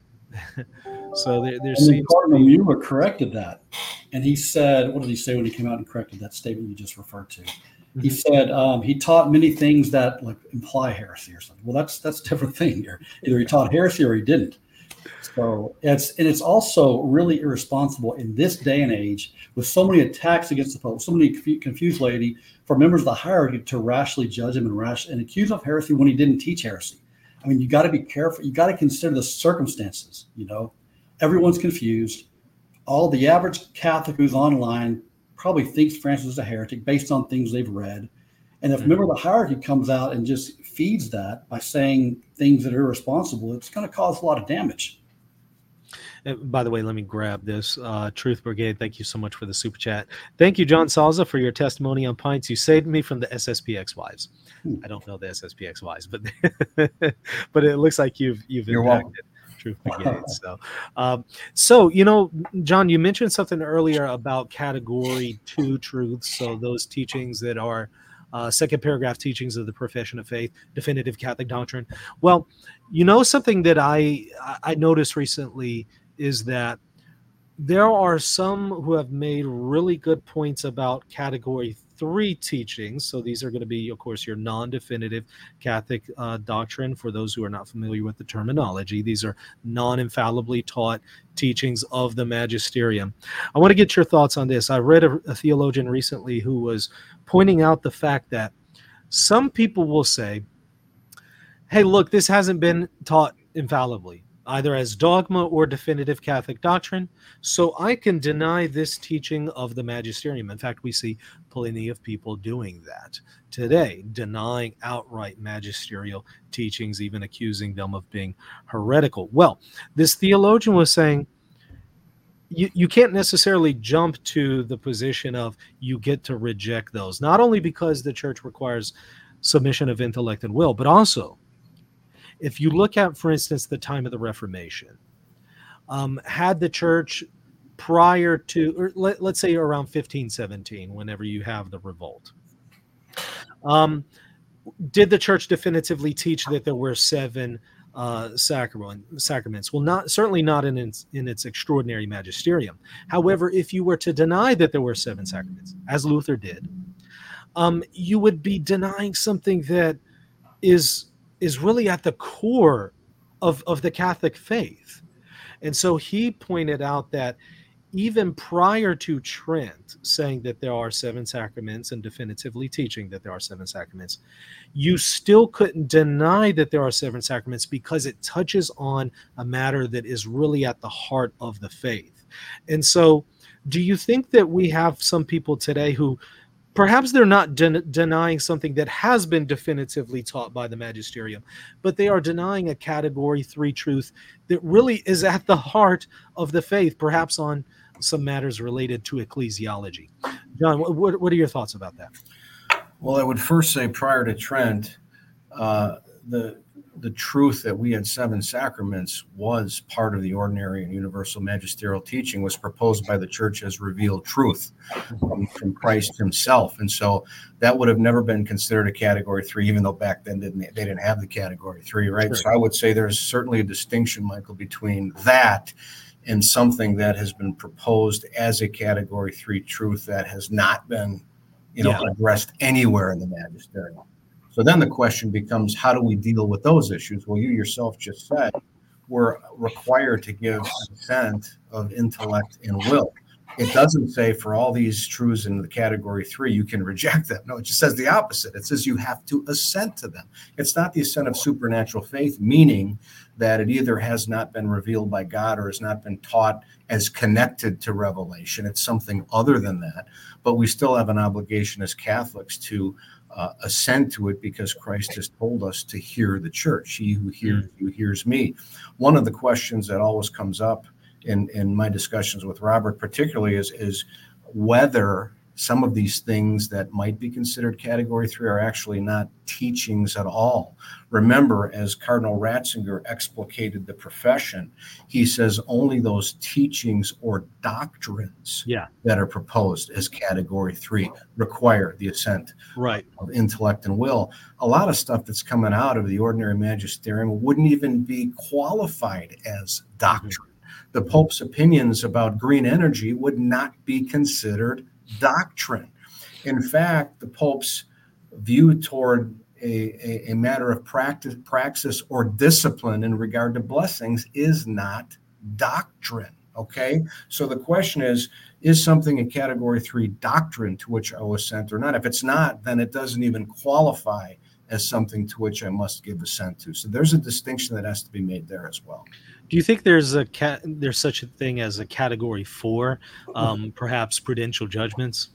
So there seems Cardinal Mueller corrected that, and he said, "What did he say when he came out and corrected that statement you just referred to?" He said he taught many things that like imply heresy or something. Well, that's a different thing here. Either he taught heresy or he didn't. So it's also really irresponsible in this day and age with so many attacks against the Pope, so many confused laity, for members of the hierarchy to rashly judge him and accuse him of heresy when he didn't teach heresy. I mean, you got to be careful. You got to consider the circumstances. Everyone's confused. All the average Catholic who's online probably thinks Francis is a heretic based on things they've read. And if a member of the hierarchy comes out and just feeds that by saying things that are irresponsible, it's going to cause a lot of damage. By the way, let me grab this. Truth Brigade, thank you so much for the super chat. Thank you, John Salza, for your testimony on pints. You saved me from the SSPX wives. I don't know the SSPX wives, but but it looks like you're welcome. Truth Brigade. So John, you mentioned something earlier about category 2 truths. So those teachings that are second paragraph teachings of the profession of faith, definitive Catholic doctrine. Well, something that I noticed recently is that there are some who have made really good points about category 3 teachings. So these are going to be, of course, your non-definitive Catholic doctrine. For those who are not familiar with the terminology, these are non-infallibly taught teachings of the magisterium. I want to get your thoughts on this. I read a theologian recently who was pointing out the fact that some people will say, hey, look, this hasn't been taught infallibly, either as dogma or definitive Catholic doctrine, so I can deny this teaching of the magisterium. In fact, we see plenty of people doing that today, denying outright magisterial teachings, even accusing them of being heretical. Well, this theologian was saying, you can't necessarily jump to the position of you get to reject those, not only because the church requires submission of intellect and will, but also if you look at, for instance, the time of the Reformation, had the church prior to, or let's say around 1517, whenever you have the revolt, did the church definitively teach that there were 7 sacraments? Well, certainly not in its extraordinary magisterium. However, if you were to deny that there were 7 sacraments, as Luther did, you would be denying something that is really at the core of the Catholic faith. And so he pointed out that even prior to Trent saying that there are 7 sacraments and definitively teaching that there are 7 sacraments, you still couldn't deny that there are 7 sacraments because it touches on a matter that is really at the heart of the faith. And so do you think that we have some people today who perhaps they're not denying something that has been definitively taught by the magisterium, but they are denying a category 3 truth that really is at the heart of the faith, perhaps on some matters related to ecclesiology? John, what are your thoughts about that? Well, I would first say prior to Trent, the truth that we had 7 sacraments was part of the ordinary and universal magisterial teaching, was proposed by the church as revealed truth from Christ himself. And so that would have never been considered a category 3, even though back then they didn't have the category 3, right? Sure. So I would say there's certainly a distinction, Michael, between that and something that has been proposed as a category 3 truth that has not been, addressed anywhere in the magisterium. So then the question becomes, how do we deal with those issues? Well, you yourself just said we're required to give consent of intellect and will. It doesn't say for all these truths in the category 3, you can reject them. No, it just says the opposite. It says you have to assent to them. It's not the assent of supernatural faith, meaning that it either has not been revealed by God or has not been taught as connected to revelation. It's something other than that. But we still have an obligation as Catholics to assent to it, because Christ has told us to hear the church. He who hears you hears me. One of the questions that always comes up in my discussions with Robert particularly is whether some of these things that might be considered category 3 are actually not teachings at all. Remember, as Cardinal Ratzinger explicated the profession, he says only those teachings or doctrines that are proposed as category 3 require the assent of intellect and will. A lot of stuff that's coming out of the ordinary magisterium wouldn't even be qualified as doctrine. The Pope's opinions about green energy would not be considered doctrine. In fact, the Pope's view toward a matter of praxis or discipline in regard to blessings is not doctrine. Okay, so the question is something in category 3 doctrine to which I will assent or not? If it's not, then it doesn't even qualify as something to which I must give assent to. So there's a distinction that has to be made there as well. Do you think there's such a thing as a category 4, perhaps prudential judgments?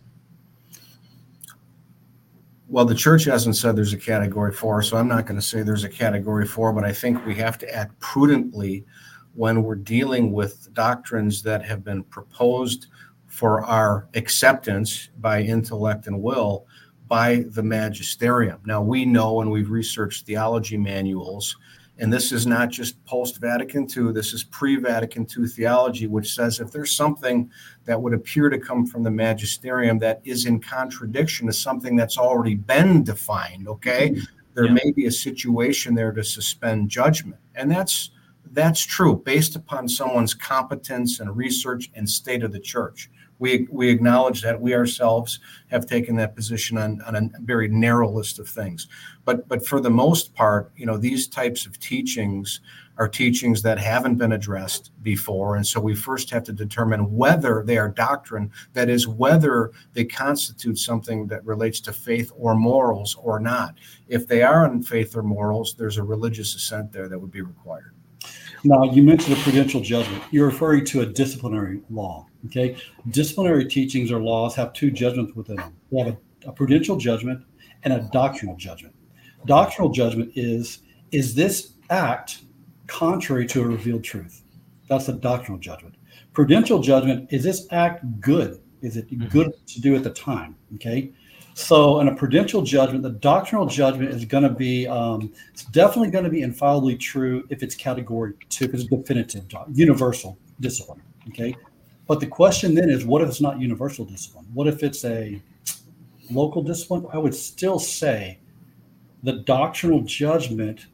Well, the church hasn't said there's a category 4, so I'm not going to say there's a category 4, but I think we have to act prudently when we're dealing with doctrines that have been proposed for our acceptance by intellect and will by the magisterium. Now, we know, and we've researched theology manuals, and this is not just post-Vatican II, this is pre-Vatican II theology, which says if there's something that would appear to come from the magisterium that is in contradiction to something that's already been defined, okay, there may be a situation there to suspend judgment. And that's true based upon someone's competence and research and state of the church. We acknowledge that we ourselves have taken that position on a very narrow list of things. But for the most part, these types of teachings are teachings that haven't been addressed before. And so we first have to determine whether they are doctrine, that is, whether they constitute something that relates to faith or morals or not. If they are on faith or morals, there's a religious assent there that would be required. Now, you mentioned a prudential judgment. You're referring to a disciplinary law, okay? Disciplinary teachings or laws have 2 judgments within them. They have a prudential judgment and a doctrinal judgment. Doctrinal judgment is this act contrary to a revealed truth? That's a doctrinal judgment. Prudential judgment, is this act good? Is it good to do at the time, okay? So in a prudential judgment, the doctrinal judgment is going to be, it's definitely going to be infallibly true if it's category 2, because it's definitive, universal discipline, okay? But the question then is, what if it's not universal discipline? What if it's a local discipline? I would still say the doctrinal judgment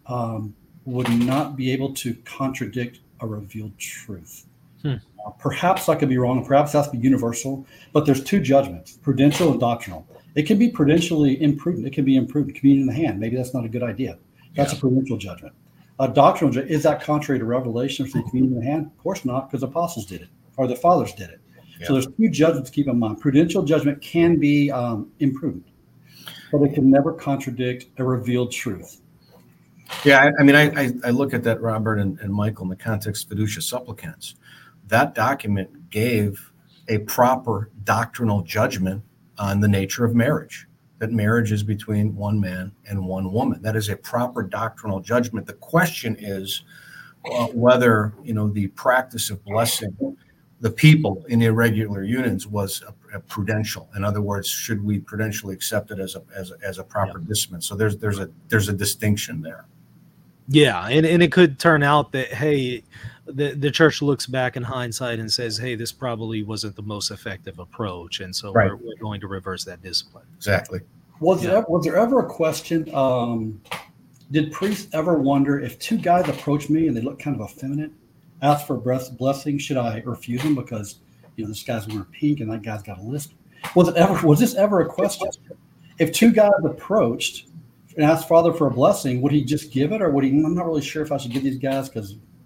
would not be able to contradict a revealed truth. Perhaps I could be wrong, perhaps that's be universal, but there's 2 judgments, prudential and doctrinal. It can be prudentially imprudent. It can be imprudent. Communion in the hand. Maybe that's not a good idea. That's a prudential judgment. A doctrinal judgment, is that contrary to revelation for the communion in the hand? Of course not, because the apostles did it, or the fathers did it. So there's 2 judgments to keep in mind. Prudential judgment can be imprudent, but it can never contradict a revealed truth. Yeah, I mean, I look at that, Robert and Michael, in the context of Fiducia Supplicans. That document gave a proper doctrinal judgment on the nature of marriage, that marriage is between one man and one woman. That is a proper doctrinal judgment. The question is whether, the practice of blessing the people in irregular unions was a prudential. In other words, should we prudentially accept it as a proper discipline? So there's a distinction there. Yeah, and it could turn out that, hey, the church looks back in hindsight and says, hey, this probably wasn't the most effective approach, and so we're going to reverse that discipline. Exactly. Was there ever a question, did priests ever wonder if 2 guys approach me and they look kind of effeminate, ask for a blessing, should I refuse them because, this guy's wearing pink and that guy's got a list? Was this ever a question? If 2 guys approached and asked Father for a blessing, would he just give it, or would he? I'm not really sure if I should give these guys because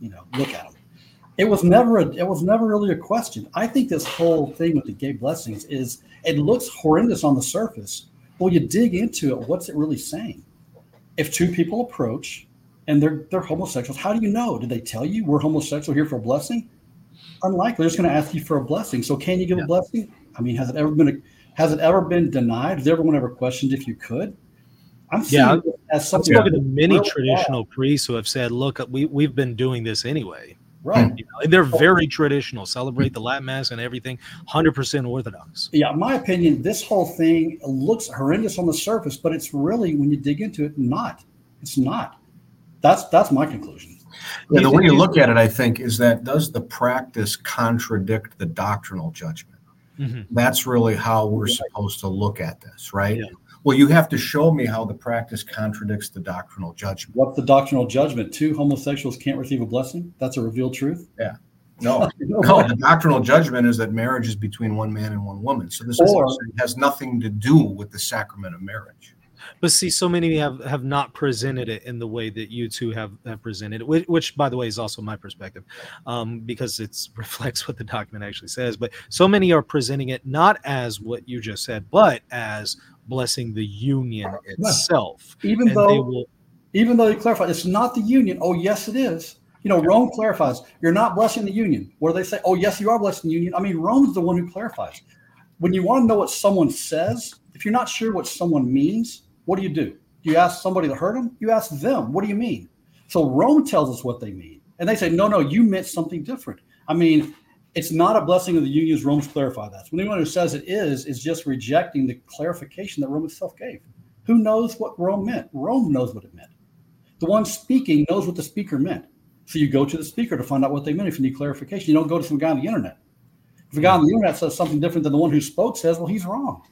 look at them. It was never really a question. I think this whole thing with the gay blessings it looks horrendous on the surface. Well, you dig into it, what's it really saying? If two people approach and they're homosexuals, how do you know? Did they tell you we're homosexual here for a blessing? Unlikely. They're just going to ask you for a blessing. So can you give a blessing? I mean, has it ever been denied? Has everyone ever questioned if you could? I'm seeing it as something. I've spoken to many traditional priests who have said, "Look, we've been doing this anyway." Right. And they're very traditional, celebrate the Latin Mass and everything, 100% Orthodox. Yeah, in my opinion, this whole thing looks horrendous on the surface, but it's really, when you dig into it, not. It's not. That's my conclusion. Yeah, the way you look at it, I think, is that does the practice contradict the doctrinal judgment? Mm-hmm. That's really how we're supposed to look at this, right? Yeah. Well, you have to show me how the practice contradicts the doctrinal judgment. What's the doctrinal judgment? 2 homosexuals can't receive a blessing? That's a revealed truth? Yeah. No, the doctrinal judgment is that marriage is between one man and one woman. So this has nothing to do with the sacrament of marriage. But see, so many have not presented it in the way that you two have presented it, which, by the way, is also my perspective, because it reflects what the document actually says. But so many are presenting it not as what you just said, but as blessing the union itself. Even though they clarify, it's not the union. Oh, yes, it is. Rome clarifies, you're not blessing the union. Where they say, oh, yes, you are blessing the union. I mean, Rome's the one who clarifies. When you want to know what someone says, if you're not sure what someone means, what do? You ask somebody to hurt them? You ask them, what do you mean? So Rome tells us what they mean. And they say, no, you meant something different. I mean, it's not a blessing of the union as Rome's clarify that. So anyone who says it is just rejecting the clarification that Rome itself gave. Who knows what Rome meant? Rome knows what it meant. The one speaking knows what the speaker meant. So you go to the speaker to find out what they meant if you need clarification. You don't go to some guy on the internet. If a guy on the internet says something different than the one who spoke says, well, he's wrong.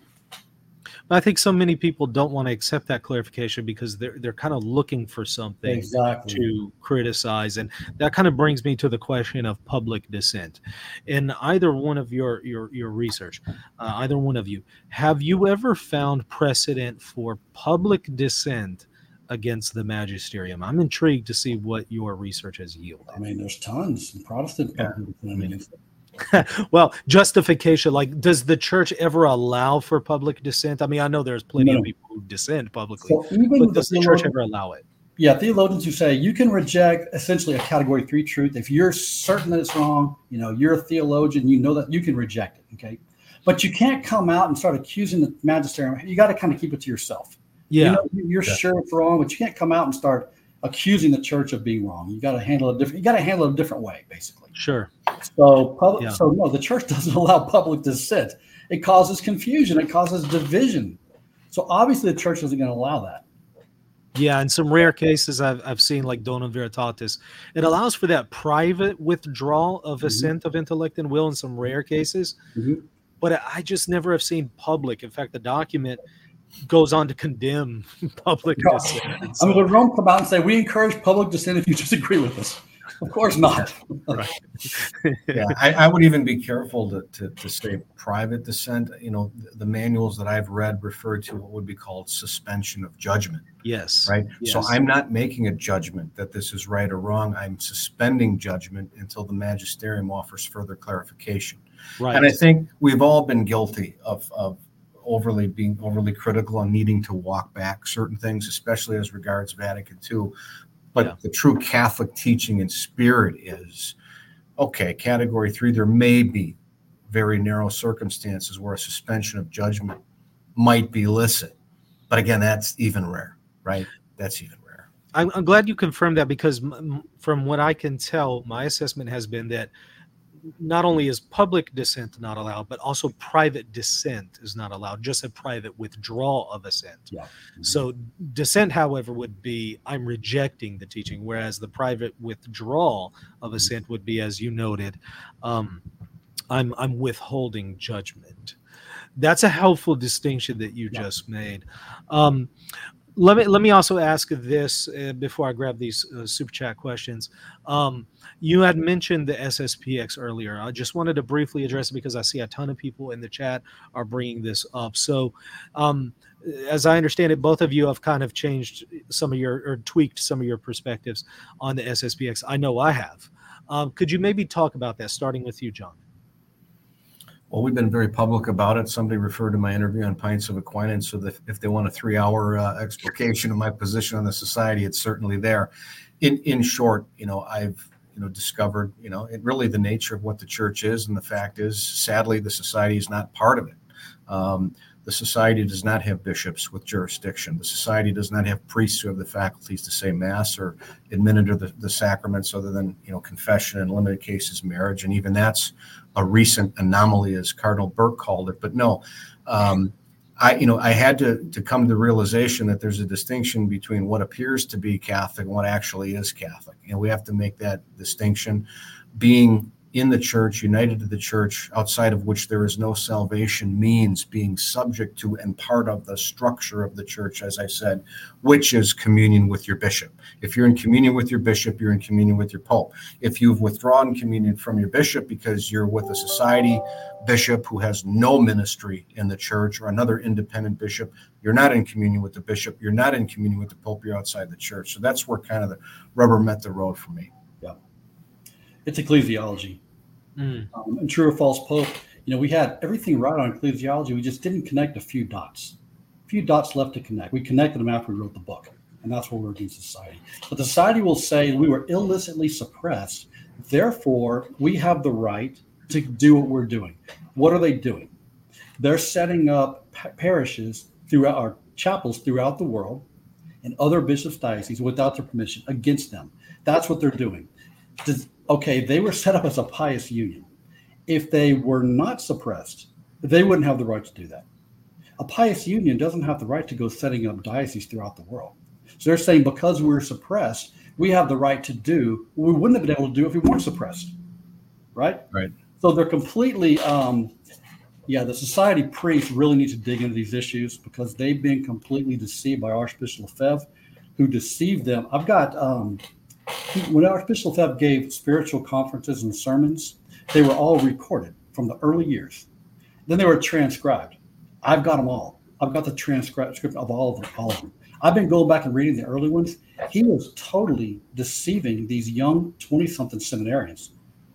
I think so many people don't want to accept that clarification because they're kind of looking for something to criticize. And that kind of brings me to the question of public dissent. In either one of your research, either one of you, have you ever found precedent for public dissent against the magisterium? I'm intrigued to see what your research has yielded. I mean, there's tons in Protestant public Well, justification, like, does the church ever allow for public dissent? I mean, I know there's plenty of people who dissent publicly, but does the church ever allow it? Yeah, theologians who say you can reject essentially a category 3 truth. If you're certain that it's wrong, you're a theologian, you know that you can reject it, okay? But you can't come out and start accusing the magisterium. You got to kind of keep it to yourself. Yeah. You're sure it's wrong, but you can't come out and start accusing the church of being wrong. You got to handle it different. You got to handle it a different way, basically. Sure. So no, the church doesn't allow public dissent. It causes confusion. It causes division. So obviously the church isn't going to allow that. Yeah, in some rare cases I've seen, like Donum Veritatis, it allows for that private withdrawal of assent of intellect and will in some rare cases. Mm-hmm. But I just never have seen public. In fact, the document goes on to condemn public dissent. So, I mean, would Rome come out and say, we encourage public dissent if you disagree with us? Of course not. Right. Yeah, I would even be careful to say private dissent. The manuals that I've read refer to what would be called suspension of judgment. Yes. Right. Yes. So I'm not making a judgment that this is right or wrong. I'm suspending judgment until the magisterium offers further clarification. Right. And I think we've all been guilty of being overly critical and needing to walk back certain things, especially as regards Vatican II. But the true Catholic teaching and spirit is, okay, category 3, there may be very narrow circumstances where a suspension of judgment might be illicit. But again, that's even rare, right? That's even rare. I'm glad you confirmed that, because from what I can tell, my assessment has been that not only is public dissent not allowed, but also private dissent is not allowed, just a private withdrawal of assent. Yeah. Mm-hmm. So dissent, however, would be I'm rejecting the teaching, whereas the private withdrawal of assent would be, as you noted, I'm withholding judgment. That's a helpful distinction that you just made. Let me also ask this before I grab these super chat questions. You had mentioned the SSPX earlier. I just wanted to briefly address it because I see a ton of people in the chat are bringing this up. So as I understand it, both of you have kind of changed some of your, or tweaked some of your perspectives on the SSPX. I know I have. Could you maybe talk about that, starting with you, John? Well, we've been very public about it. Somebody referred to my interview on Pints of Aquinas, so that if they want a 3-hour explication of my position on the society, it's certainly there. In short, I've discovered, really the nature of what the church is, and the fact is, sadly, the society is not part of it. The society does not have bishops with jurisdiction. The society does not have priests who have the faculties to say mass or administer the sacraments, other than confession and, in limited cases, marriage, and even that's a recent anomaly, as Cardinal Burke called it. But no, I had to come to the realization that there's a distinction between what appears to be Catholic and what actually is Catholic. We have to make that distinction. Being in the church, united to the church, outside of which there is no salvation, means being subject to and part of the structure of the church, as I said, which is communion with your bishop. If you're in communion with your bishop, you're in communion with your pope. If you've withdrawn communion from your bishop because you're with a society bishop who has no ministry in the church, or another independent bishop, you're not in communion with the bishop. You're not in communion with the pope. You're outside the church. So that's where kind of the rubber met the road for me. It's ecclesiology. And true or false pope, we had everything right on ecclesiology. We just didn't connect a few dots left to connect. We connected them after we wrote the book, and that's what we're doing society. But the society will say we were illicitly suppressed, therefore we have the right to do what we're doing. What are they doing? They're setting up parishes throughout our chapels throughout the world and other bishops' dioceses without their permission, against them. That's what they're doing. Okay, they were set up as a pious union. If they were not suppressed, they wouldn't have the right to do that. A pious union doesn't have the right to go setting up dioceses throughout the world. So they're saying because we're suppressed, we have the right to do what we wouldn't have been able to do if we weren't suppressed, right? Right. So they're completely, the society priests really need to dig into these issues, because they've been completely deceived by Archbishop Lefebvre, who deceived them. I've got... when Archbishop Lefebvre gave spiritual conferences and sermons, they were all recorded from the early years. Then they were transcribed. I've got them all. I've got the transcript of all of them. I've been going back and reading the early ones. He was totally deceiving these young 20-something seminarians.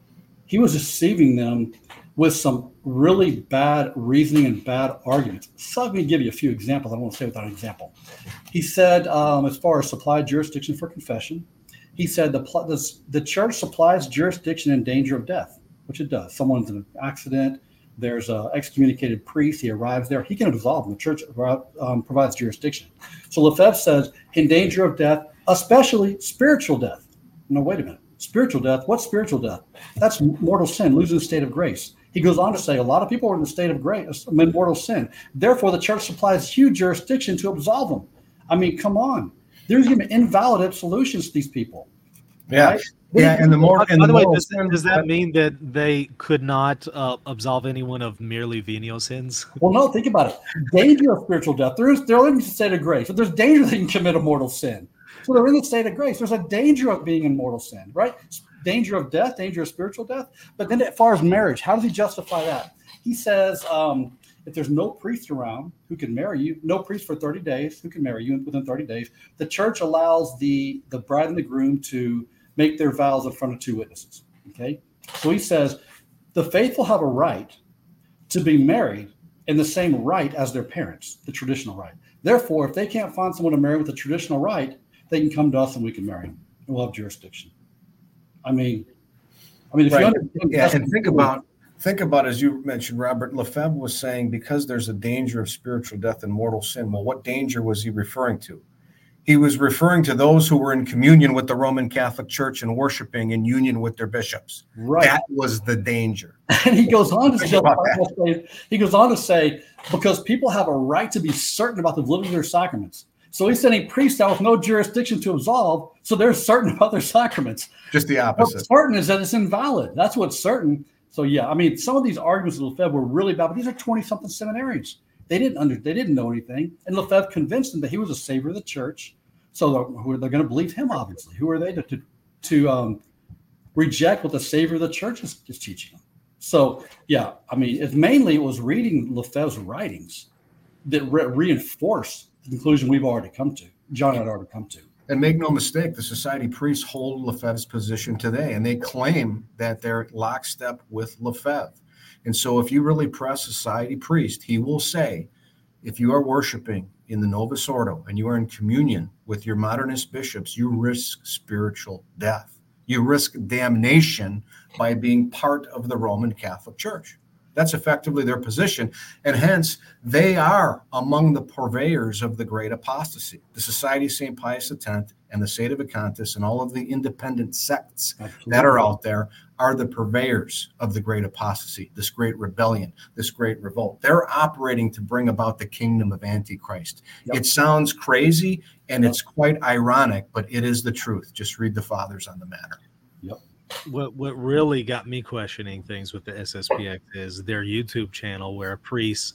He was deceiving them with some really bad reasoning and bad arguments. So let me give you a few examples. I won't say without an example. He said, as far as supply jurisdiction for confession, he said the church supplies jurisdiction in danger of death, which it does. Someone's in an accident, there's an excommunicated priest, he arrives there, he can absolve them. The church provides jurisdiction. So Lefebvre says, in danger of death, especially spiritual death. No, wait a minute. Spiritual death? What's spiritual death? That's mortal sin, losing the state of grace. He goes on to say a lot of people are in the state of grace, in mortal sin. Therefore, the church supplies huge jurisdiction to absolve them. I mean, come on. There's even invalid absolutions to these people. Yeah. Right? Yeah. And the more, by the way, does that mean that they could not absolve anyone of merely venial sins? Well, no, think about it. Danger of spiritual death. They're in the state of grace. If there's danger, they can commit a mortal sin. So they're in the state of grace. There's a danger of being in mortal sin, right? Danger of death, danger of spiritual death. But then as far as marriage, how does he justify that? He says, if there's no priest around who can marry you, no priest for 30 days who can marry you within 30 days, the church allows the bride and the groom to make their vows in front of 2 witnesses. Okay? So he says, the faithful have a right to be married in the same right as their parents, the traditional right. Therefore, if they can't find someone to marry with the traditional right, they can come to us and we can marry them. And we'll have jurisdiction. I mean, if right. you and think about, as you mentioned, Robert, Lefebvre was saying, because there's a danger of spiritual death and mortal sin. Well, what danger was he referring to? He was referring to those who were in communion with the Roman Catholic Church and worshiping in union with their bishops. Right. That was the danger. And he goes on to say, because people have a right to be certain about the validity of their sacraments. So he's sending priests out with no jurisdiction to absolve, so they're certain about their sacraments. Just the opposite. What's certain is that it's invalid. That's what's certain. So yeah, I mean, some of these arguments of Lefebvre were really bad, but these are 20-something seminarians. They didn't know anything, and Lefebvre convinced them that he was a savior of the church. So they're going to believe him. Obviously, who are they to reject what the savior of the church is teaching them? So yeah, I mean, it was reading Lefebvre's writings that reinforce the conclusion we've already come to. John had already come to. And make no mistake, the society priests hold Lefebvre's position today, and they claim that they're lockstep with Lefebvre. And so if you really press society priest, he will say, if you are worshiping in the Novus Ordo and you are in communion with your modernist bishops, you risk spiritual death. You risk damnation by being part of the Roman Catholic Church. That's effectively their position. And hence, they are among the purveyors of the great apostasy. The Society of St. Pius X and the Sedevacantist and all of the independent sects that are out there are the purveyors of the great apostasy, this great rebellion, this great revolt. They're operating to bring about the kingdom of Antichrist. Yep. It sounds crazy and it's quite ironic, but it is the truth. Just read the fathers on the matter. Yep. What really got me questioning things with the SSPX is their YouTube channel, where a priest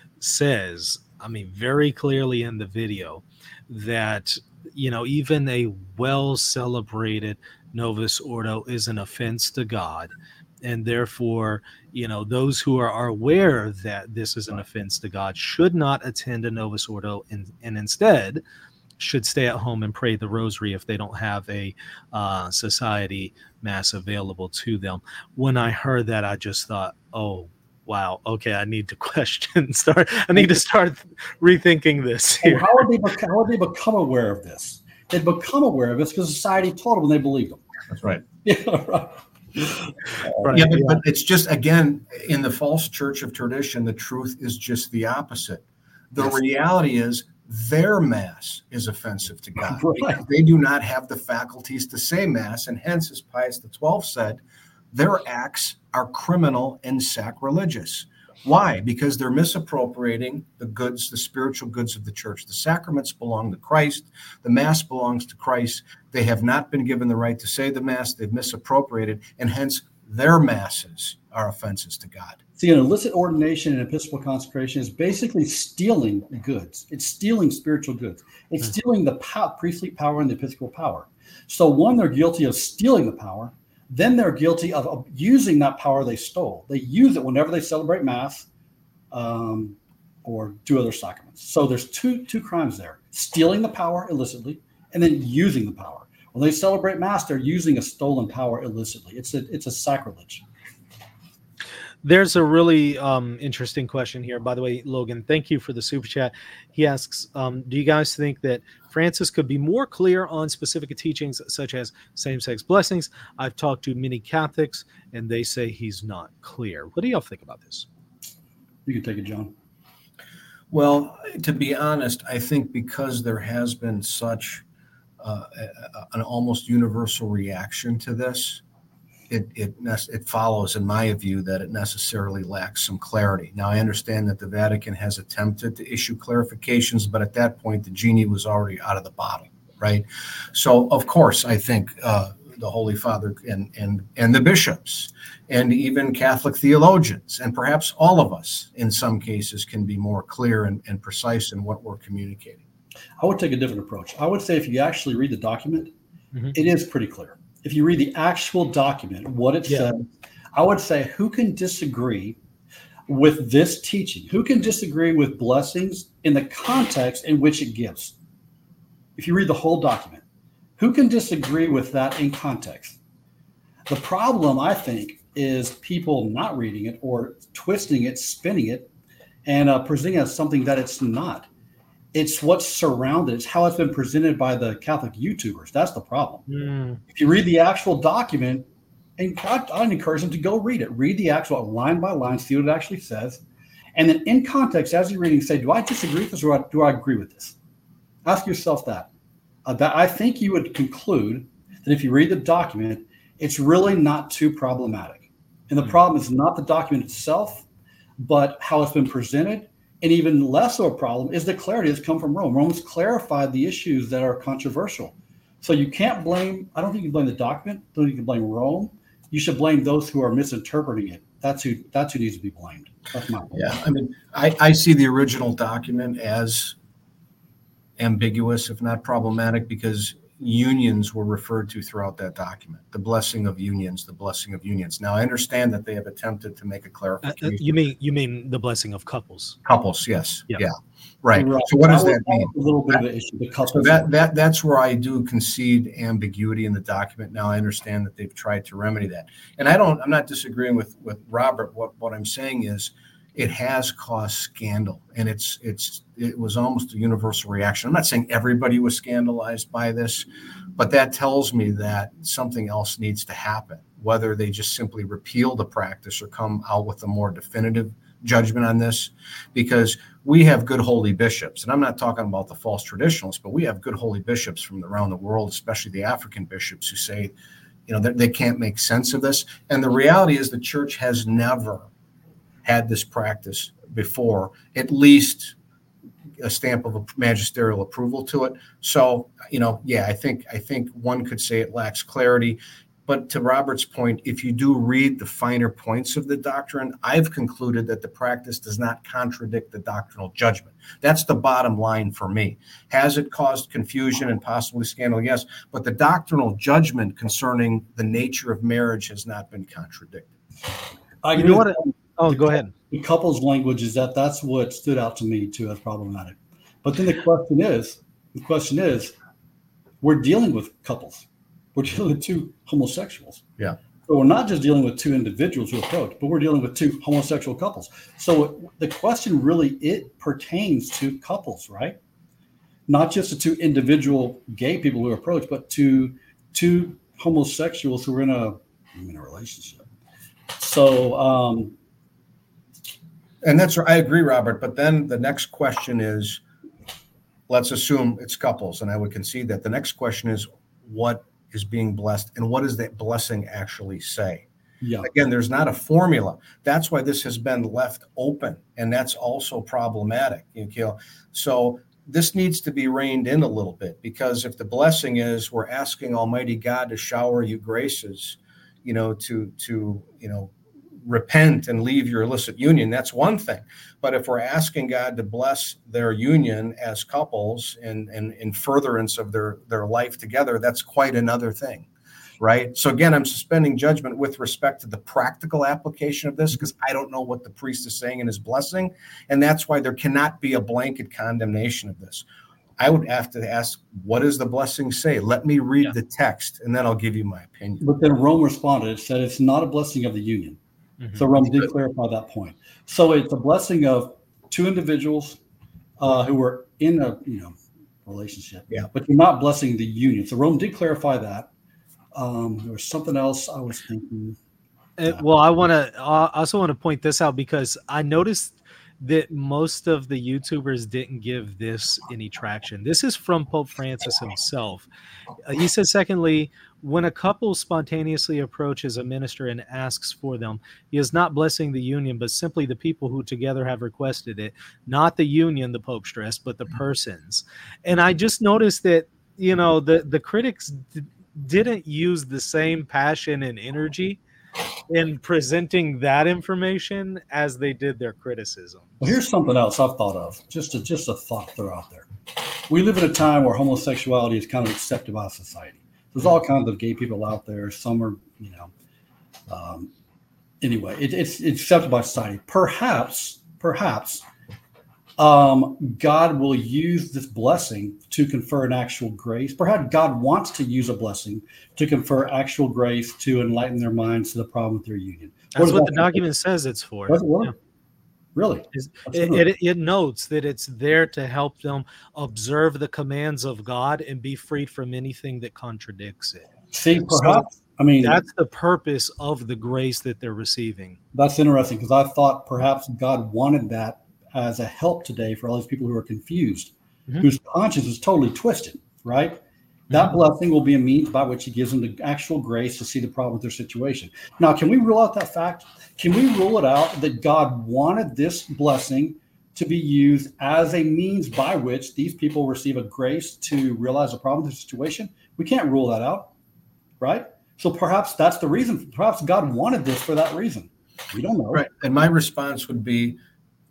says, I mean, very clearly in the video, that, you know, even a well-celebrated Novus Ordo is an offense to God. And therefore, you know, those who are aware that this is an offense to God should not attend a Novus Ordo, and instead should stay at home and pray the rosary if they don't have a society mass available to them. When I heard that, I just thought, oh, wow, okay, I need to I need to start rethinking this here. How would they become aware of this? They'd become aware of this because society told them and they believed them. That's right. Yeah, right. Right. Yeah, but it's just, again, in the false church of tradition, the truth is just the opposite. The reality is their mass is offensive to God. Right. They do not have the faculties to say mass, and hence, as Pius XII said, their acts are criminal and sacrilegious. Why? Because they're misappropriating the goods, the spiritual goods of the church. The sacraments belong to Christ. The mass belongs to Christ. They have not been given the right to say the mass. They've misappropriated, and hence their masses are offenses to God. See, an illicit ordination and episcopal consecration is basically stealing goods. It's stealing spiritual goods. It's stealing the priestly power and the episcopal power. So one, they're guilty of stealing the power. Then they're guilty of using that power they stole. They use it whenever they celebrate Mass or do other sacraments. So there's two crimes there: stealing the power illicitly and then using the power. When they celebrate Mass, they're using a stolen power illicitly. It's a sacrilege. There's a really interesting question here. By the way, Logan, thank you for the super chat. He asks, do you guys think that Francis could be more clear on specific teachings such as same-sex blessings? I've talked to many Catholics, and they say he's not clear. What do y'all think about this? You can take it, John. Well, to be honest, I think because there has been such an almost universal reaction to this, it follows, in my view, that it necessarily lacks some clarity. Now, I understand that the Vatican has attempted to issue clarifications, but at that point, the genie was already out of the bottle, right? So, of course, I think the Holy Father and the bishops and even Catholic theologians, and perhaps all of us in some cases, can be more clear and precise in what we're communicating. I would take a different approach. I would say if you actually read the document, it is pretty clear. If you read the actual document, what it says, I would say, who can disagree with this teaching? Who can disagree with blessings in the context in which it gives? If you read the whole document, who can disagree with that in context? The problem, I think, is people not reading it or twisting it, spinning it, and presenting it as something that it's not. It's what's surrounded. It's how it's been presented by the Catholic YouTubers. That's the problem. If you read the actual document, and I'd encourage them to go read it. Read the actual line by line, see what it actually says. And then in context, as you're reading, say, do I disagree with this or do I agree with this? Ask yourself that. I think you would conclude that if you read the document, it's really not too problematic. And the problem is not the document itself, but how it's been presented. And even less of a problem is the clarity that's come from Rome. Rome's clarified the issues that are controversial. So you can't blame, I don't think you can blame the document. I don't think you can blame Rome. You should blame those who are misinterpreting it. That's who needs to be blamed. That's my opinion. Yeah, I mean, I see the original document as ambiguous, if not problematic, because unions were referred to throughout that document. The blessing of unions, the blessing of unions. Now, I understand that they have attempted to make a clarification. You mean the blessing of couples? Couples, yes. Yeah. Yeah. Right. So what does that mean? A little bit of an issue. The couples. So that's where I do concede ambiguity in the document. Now I understand that they've tried to remedy that. And I'm not disagreeing with Robert. What I'm saying is it has caused scandal, and it was almost a universal reaction. I'm not saying everybody was scandalized by this, but that tells me that something else needs to happen, whether they just simply repeal the practice or come out with a more definitive judgment on this, because we have good holy bishops, and I'm not talking about the false traditionalists, but we have good holy bishops from around the world, especially the African bishops, who say, they can't make sense of this. And the reality is the church has never had this practice before, at least a stamp of a magisterial approval to it. So, I think one could say it lacks clarity. But to Robert's point, if you do read the finer points of the doctrine, I've concluded that the practice does not contradict the doctrinal judgment. That's the bottom line for me. Has it caused confusion and possibly scandal? Yes. But the doctrinal judgment concerning the nature of marriage has not been contradicted. I agree. Go ahead. The couples language that's what stood out to me too as problematic. But then the question is, we're dealing with couples. We're dealing with two homosexuals. Yeah. So we're not just dealing with two individuals who approach, but we're dealing with two homosexual couples. So the question really, it pertains to couples, right? Not just to two individual gay people who approach, but to two homosexuals who are in a relationship. So, and I agree, Robert. But then the next question is, let's assume it's couples, and I would concede that. The next question is, what is being blessed, and what does that blessing actually say? Yeah. Again, there's not a formula. That's why this has been left open, and that's also problematic. So this needs to be reined in a little bit, because if the blessing is we're asking Almighty God to shower you graces, to repent and leave your illicit union, that's one thing. But if we're asking God to bless their union as couples and in furtherance of their life together, that's quite another thing, right? So again, I'm suspending judgment with respect to the practical application of this, because I don't know what the priest is saying in his blessing, and that's why there cannot be a blanket condemnation of this. I would have to ask, what does the blessing say? Let me read the text, and then I'll give you my opinion. But then Rome responded, it said it's not a blessing of the union. Mm-hmm. So Rome did clarify that point. So it's a blessing of two individuals who were in a relationship. Yeah. But you're not blessing the union. So Rome did clarify that. There was something else I was thinking. Well, I also want to point this out, because I noticed that most of the YouTubers didn't give this any traction. This is from Pope Francis himself. He says, secondly, when a couple spontaneously approaches a minister and asks for them, he is not blessing the union, but simply the people who together have requested it. Not the union, the Pope stressed, but the persons. And I just noticed that, the critics didn't use the same passion and energy in presenting that information as they did their criticism. Well, here's something else I've thought of, just a thought throw out there. We live in a time where homosexuality is kind of accepted by society. There's all kinds of gay people out there. Some are, anyway, it's accepted by society. Perhaps God will use this blessing to confer an actual grace. Perhaps God wants to use a blessing to confer actual grace to enlighten their minds to the problem with their union. That's what the document says it's for. Does it work? Yeah. Really? It notes that it's there to help them observe the commands of God and be freed from anything that contradicts it. See, perhaps, that's the purpose of the grace that they're receiving. That's interesting, because I thought perhaps God wanted that as a help today for all these people who are confused, whose conscience is totally twisted, right? That blessing will be a means by which he gives them the actual grace to see the problem with their situation. Now, can we rule out that fact? Can we rule it out that God wanted this blessing to be used as a means by which these people receive a grace to realize the problem with their situation? We can't rule that out, right? So perhaps that's the reason. Perhaps God wanted this for that reason. We don't know. Right. And my response would be,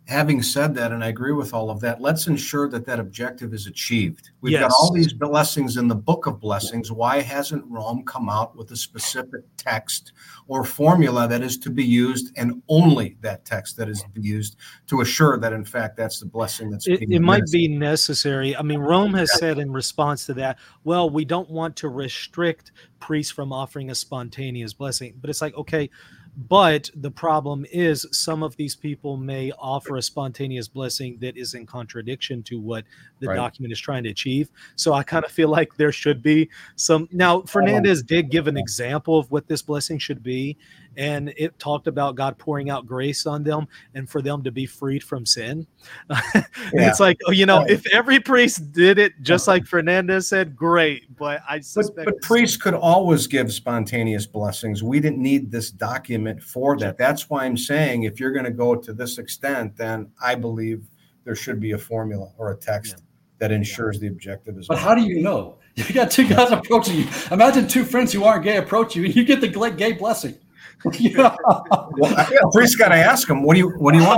having said that, and I agree with all of that, let's ensure that that objective is achieved. We've Yes. got all these blessings in the book of blessings. Why hasn't Rome come out with a specific text or formula that is to be used, and only that text that is to be used to assure that, in fact, that's the blessing that's being It might administered? be necessary. I mean, Rome has said in response to that, well, we don't want to restrict priests from offering a spontaneous blessing. But it's like, okay, but the problem is some of these people may offer a spontaneous blessing that is in contradiction to what the Right. document is trying to achieve. So I kind of feel like there should be some. Now, Fernandez did give an example of what this blessing should be, and it talked about God pouring out grace on them and for them to be freed from sin. And it's like, oh, if every priest did it just like Fernandez said, great. But I suspect But priests could always give spontaneous blessings. We didn't need this document for that. That's why I'm saying if you're going to go to this extent, then I believe there should be a formula or a text that ensures the objective is. But how do you know? You got two guys approaching you. Imagine two friends who aren't gay approach you, and you get the gay blessing. Well, a priest got to ask them, what do you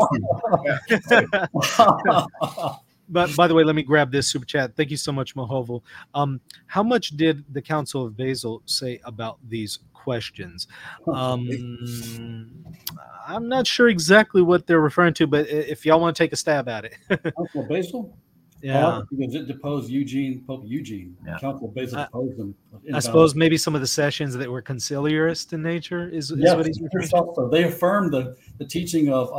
want? But by the way, let me grab this super chat. Thank you so much, Mohovel. How much did the Council of Basel say about these questions? I'm not sure exactly what they're referring to, but if y'all want to take a stab at it. Council of Basel? Yeah. Because it deposed Pope Eugene. Yeah. Council of Basel deposed him. I suppose maybe some of the sessions that were conciliarist in nature is what he's referring to. So they affirmed the teaching of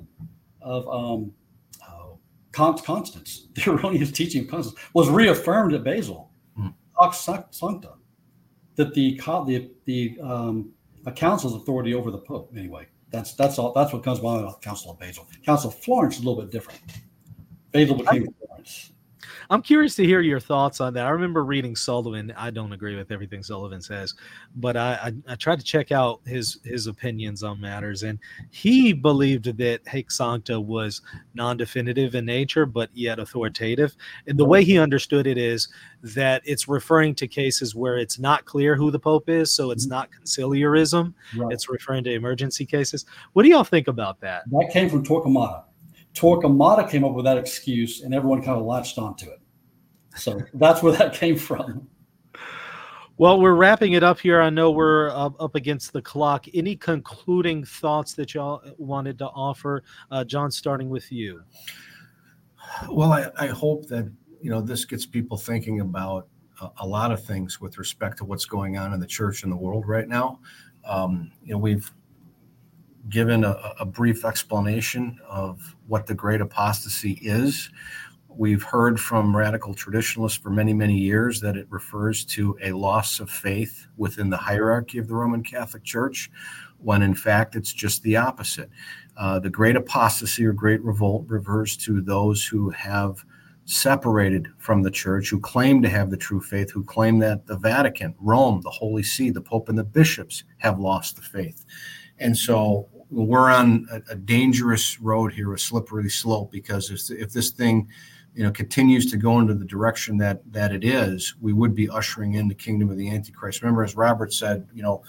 Constance. The erroneous teaching of Constance was reaffirmed at Basel. Vox Sancta, that the council's authority over the Pope. Anyway, that's all. That's what comes by the Council of Basel. Council of Florence is a little bit different. Basel became Florence. I'm curious to hear your thoughts on that. I remember reading Sullivan. I don't agree with everything Sullivan says, but I tried to check out his opinions on matters, and he believed that Haec Sancta was non-definitive in nature, but yet authoritative. And the way he understood it is that it's referring to cases where it's not clear who the Pope is, so it's not conciliarism. Right. It's referring to emergency cases. What do y'all think about that? That came from Torquemada. Torquemada came up with that excuse, and everyone kind of latched onto it. So that's where that came from. Well, we're wrapping it up here. I know we're up against the clock. Any concluding thoughts that y'all wanted to offer? John, starting with you. Well, I hope that, this gets people thinking about a lot of things with respect to what's going on in the church and the world right now. We've given a brief explanation of what the great apostasy is. We've heard from radical traditionalists for many, many years that it refers to a loss of faith within the hierarchy of the Roman Catholic Church, when in fact it's just the opposite. The great apostasy or great revolt refers to those who have separated from the church, who claim to have the true faith, who claim that the Vatican, Rome, the Holy See, the Pope, and the bishops have lost the faith. And so we're on a dangerous road here, a slippery slope, because if this thing continues to go into the direction that it is, we would be ushering in the kingdom of the Antichrist. Remember, as Robert said,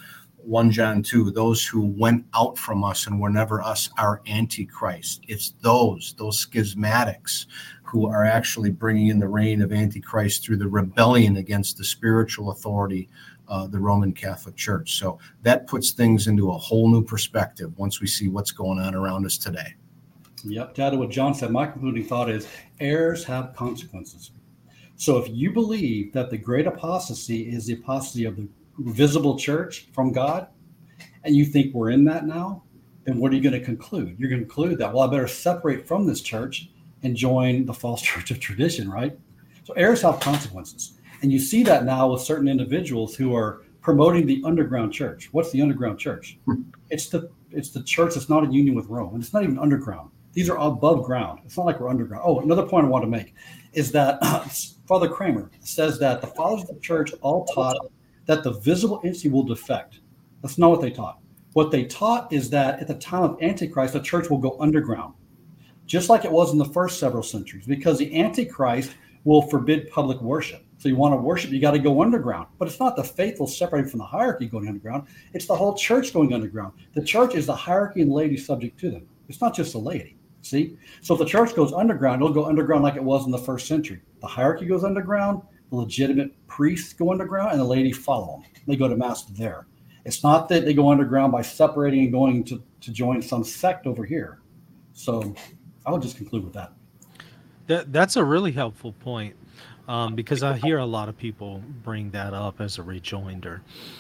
1 John 2, those who went out from us and were never us are Antichrist. It's those schismatics who are actually bringing in the reign of Antichrist through the rebellion against the spiritual authority, the Roman Catholic Church. So that puts things into a whole new perspective once we see what's going on around us today. Yep, to add to what John said, my concluding thought is errors have consequences. So if you believe that the great apostasy is the apostasy of the visible church from God, and you think we're in that now, then what are you going to conclude? You're going to conclude that, well, I better separate from this church and join the false church of tradition, right? So errors have consequences. And you see that now with certain individuals who are promoting the underground church. What's the underground church? It's the church that's not in union with Rome, and it's not even underground. These are above ground. It's not like we're underground. Oh, another point I want to make is that Father Kramer says that the fathers of the church all taught that the visible entity will defect. That's not what they taught. What they taught is that at the time of Antichrist, the church will go underground, just like it was in the first several centuries, because the Antichrist will forbid public worship. So you want to worship, you got to go underground. But it's not the faithful separated from the hierarchy going underground. It's the whole church going underground. The church is the hierarchy and laity subject to them. It's not just the laity. See? So if the church goes underground, it'll go underground like it was in the first century. The hierarchy goes underground, the legitimate priests go underground, and the laity follow them. They go to mass there. It's not that they go underground by separating and going to join some sect over here. So I would just conclude with that. That's a really helpful point, because I hear a lot of people bring that up as a rejoinder.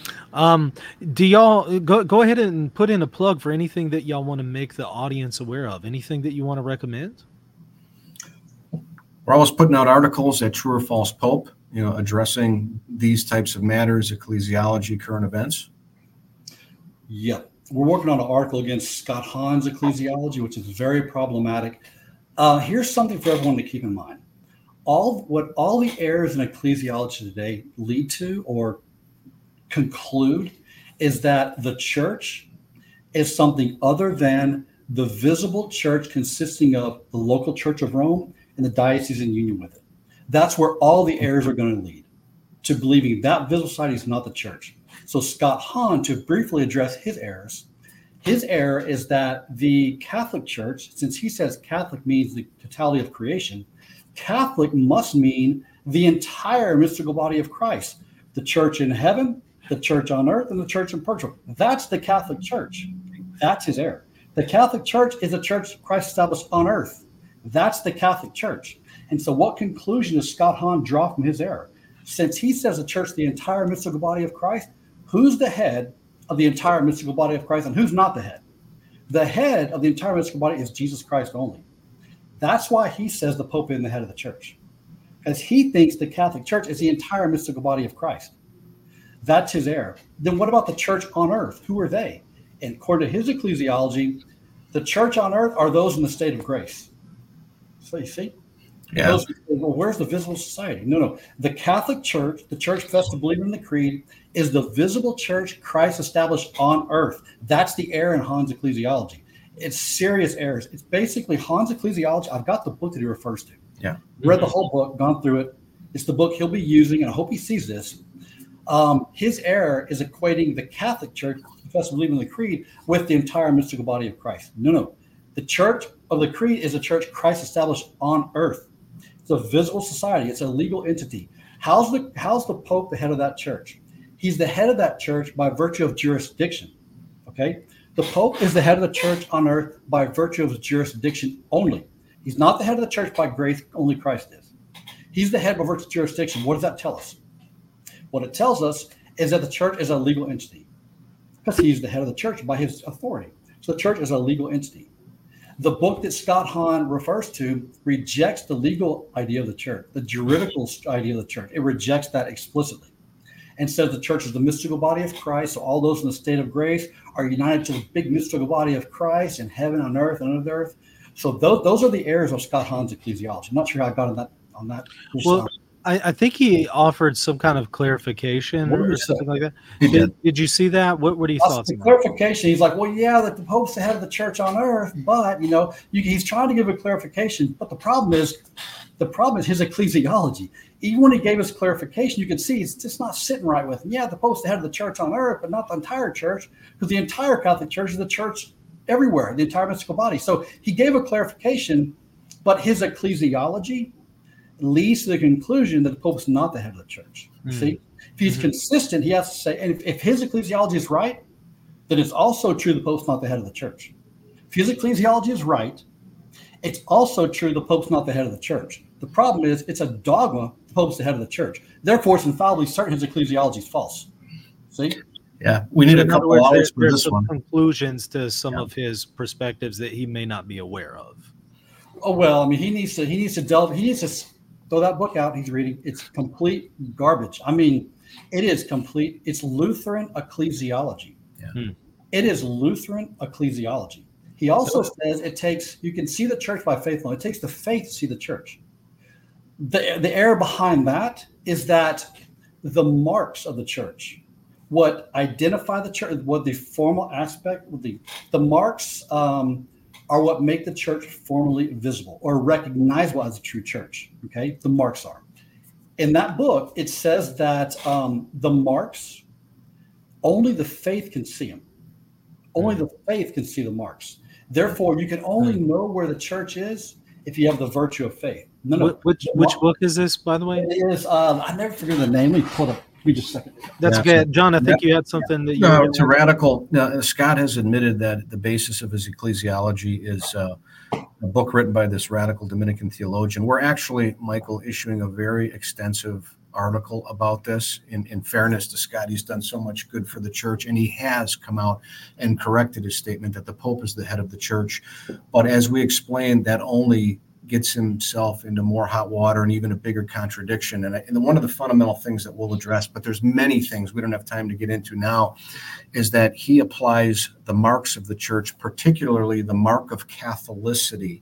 Do y'all go ahead and put in a plug for anything that y'all want to make the audience aware of? Anything that you want to recommend? We're always putting out articles at True or False Pope, addressing these types of matters, ecclesiology, current events. Yeah, we're working on an article against Scott Hahn's ecclesiology, which is very problematic. Here's something for everyone to keep in mind. All the errors in ecclesiology today lead to or conclude is that the church is something other than the visible church consisting of the local Church of Rome and the diocese in union with it. That's where all the errors are going to lead, to believing that visible society is not the church. So Scott Hahn, to briefly address his errors, his error is that the Catholic Church, since he says Catholic means the totality of creation, Catholic must mean the entire mystical body of Christ, the church in heaven, the church on earth, and the church in purgatory. That's the Catholic Church. That's his error. The Catholic Church is a church Christ established on earth. That's the Catholic Church. And so what conclusion does Scott Hahn draw from his error? Since he says the church, the entire mystical body of Christ, who's the head of the entire mystical body of Christ and who's not the head? The head of the entire mystical body is Jesus Christ only. That's why he says the Pope is the head of the church, because he thinks the Catholic Church is the entire mystical body of Christ. That's his error. Then what about the church on earth? Who are they? And according to his ecclesiology, the church on earth are those in the state of grace. So you see? Yeah. Well, where's the visible society? No. The Catholic Church, the church professed to believe in the creed, is the visible church Christ established on earth. That's the error in Hahn's ecclesiology. It's serious errors. It's basically Hahn's ecclesiology. I've got the book that he refers to. Yeah. Read the whole book, gone through it. It's the book he'll be using, and I hope he sees this. His error is equating the Catholic Church, professed to believe in the creed, with the entire mystical body of Christ. No. The church of the creed is a church Christ established on earth. It's a visible society. It's a legal entity. How's the Pope the head of that church? He's the head of that church by virtue of jurisdiction. Okay? The Pope is the head of the church on earth by virtue of his jurisdiction only. He's not the head of the church by grace, only Christ is. He's the head by virtue of jurisdiction. What does that tell us? What it tells us is that the church is a legal entity, because he's the head of the church by his authority. So the church is a legal entity. The book that Scott Hahn refers to rejects the legal idea of the church, the juridical idea of the church. It rejects that explicitly and says the church is the mystical body of Christ. So all those in the state of grace are united to the big mystical body of Christ in heaven, on earth, and under the earth. So those are the errors of Scott Hahn's ecclesiology. I'm not sure how I got on that. Well, I think he offered some kind of clarification or something like that. Did you see that? What are your thoughts on that? Clarification. He's like, well, yeah, that the Pope's the head of the church on earth, but he's trying to give a clarification. But the problem is his ecclesiology. Even when he gave us clarification, you can see it's just not sitting right with him. Yeah, the Pope's the head of the church on earth, but not the entire church, because the entire Catholic Church is the church everywhere, the entire mystical body. So he gave a clarification, but his ecclesiology leads to the conclusion that the Pope's not the head of the church. See, if he's consistent, he has to say, and if his ecclesiology is right, then it's also true the Pope's not the head of the church. If his ecclesiology is right, it's also true the Pope's not the head of the church. The problem is it's a dogma, the Pope's the head of the church. Therefore, it's infallibly certain his ecclesiology is false. See? Yeah, we need a couple of hours for this one. Conclusions to some of his perspectives that he may not be aware of. Oh, well, I mean, he needs to throw that book out he's reading. It's complete garbage. I mean, it is complete. It's Lutheran ecclesiology. Yeah. It is Lutheran ecclesiology. He also says you can see the church by faith alone. It takes the faith to see the church. The error behind that is that the marks of the church, what identify the church, what the formal aspect, the marks are what make the church formally visible or recognizable as a true church. Okay, the marks are. In that book, it says that the marks, only the faith can see them. Only the faith can see the marks. Therefore, you can only know where the church is if you have the virtue of faith. Which book is this, by the way? It is. I never forget the name. Let me pull it up. Give me just a second. That's okay, John. I think you had something that you. No, it's a radical. Now, Scott has admitted that the basis of his ecclesiology is a book written by this radical Dominican theologian. We're actually, Michael, issuing a very extensive article about this. In fairness to Scott, he's done so much good for the church, and he has come out and corrected his statement that the Pope is the head of the church. But as we explained, that only gets himself into more hot water and even a bigger contradiction. And one of the fundamental things that we'll address, but there's many things we don't have time to get into now, is that he applies the marks of the church, particularly the mark of Catholicity,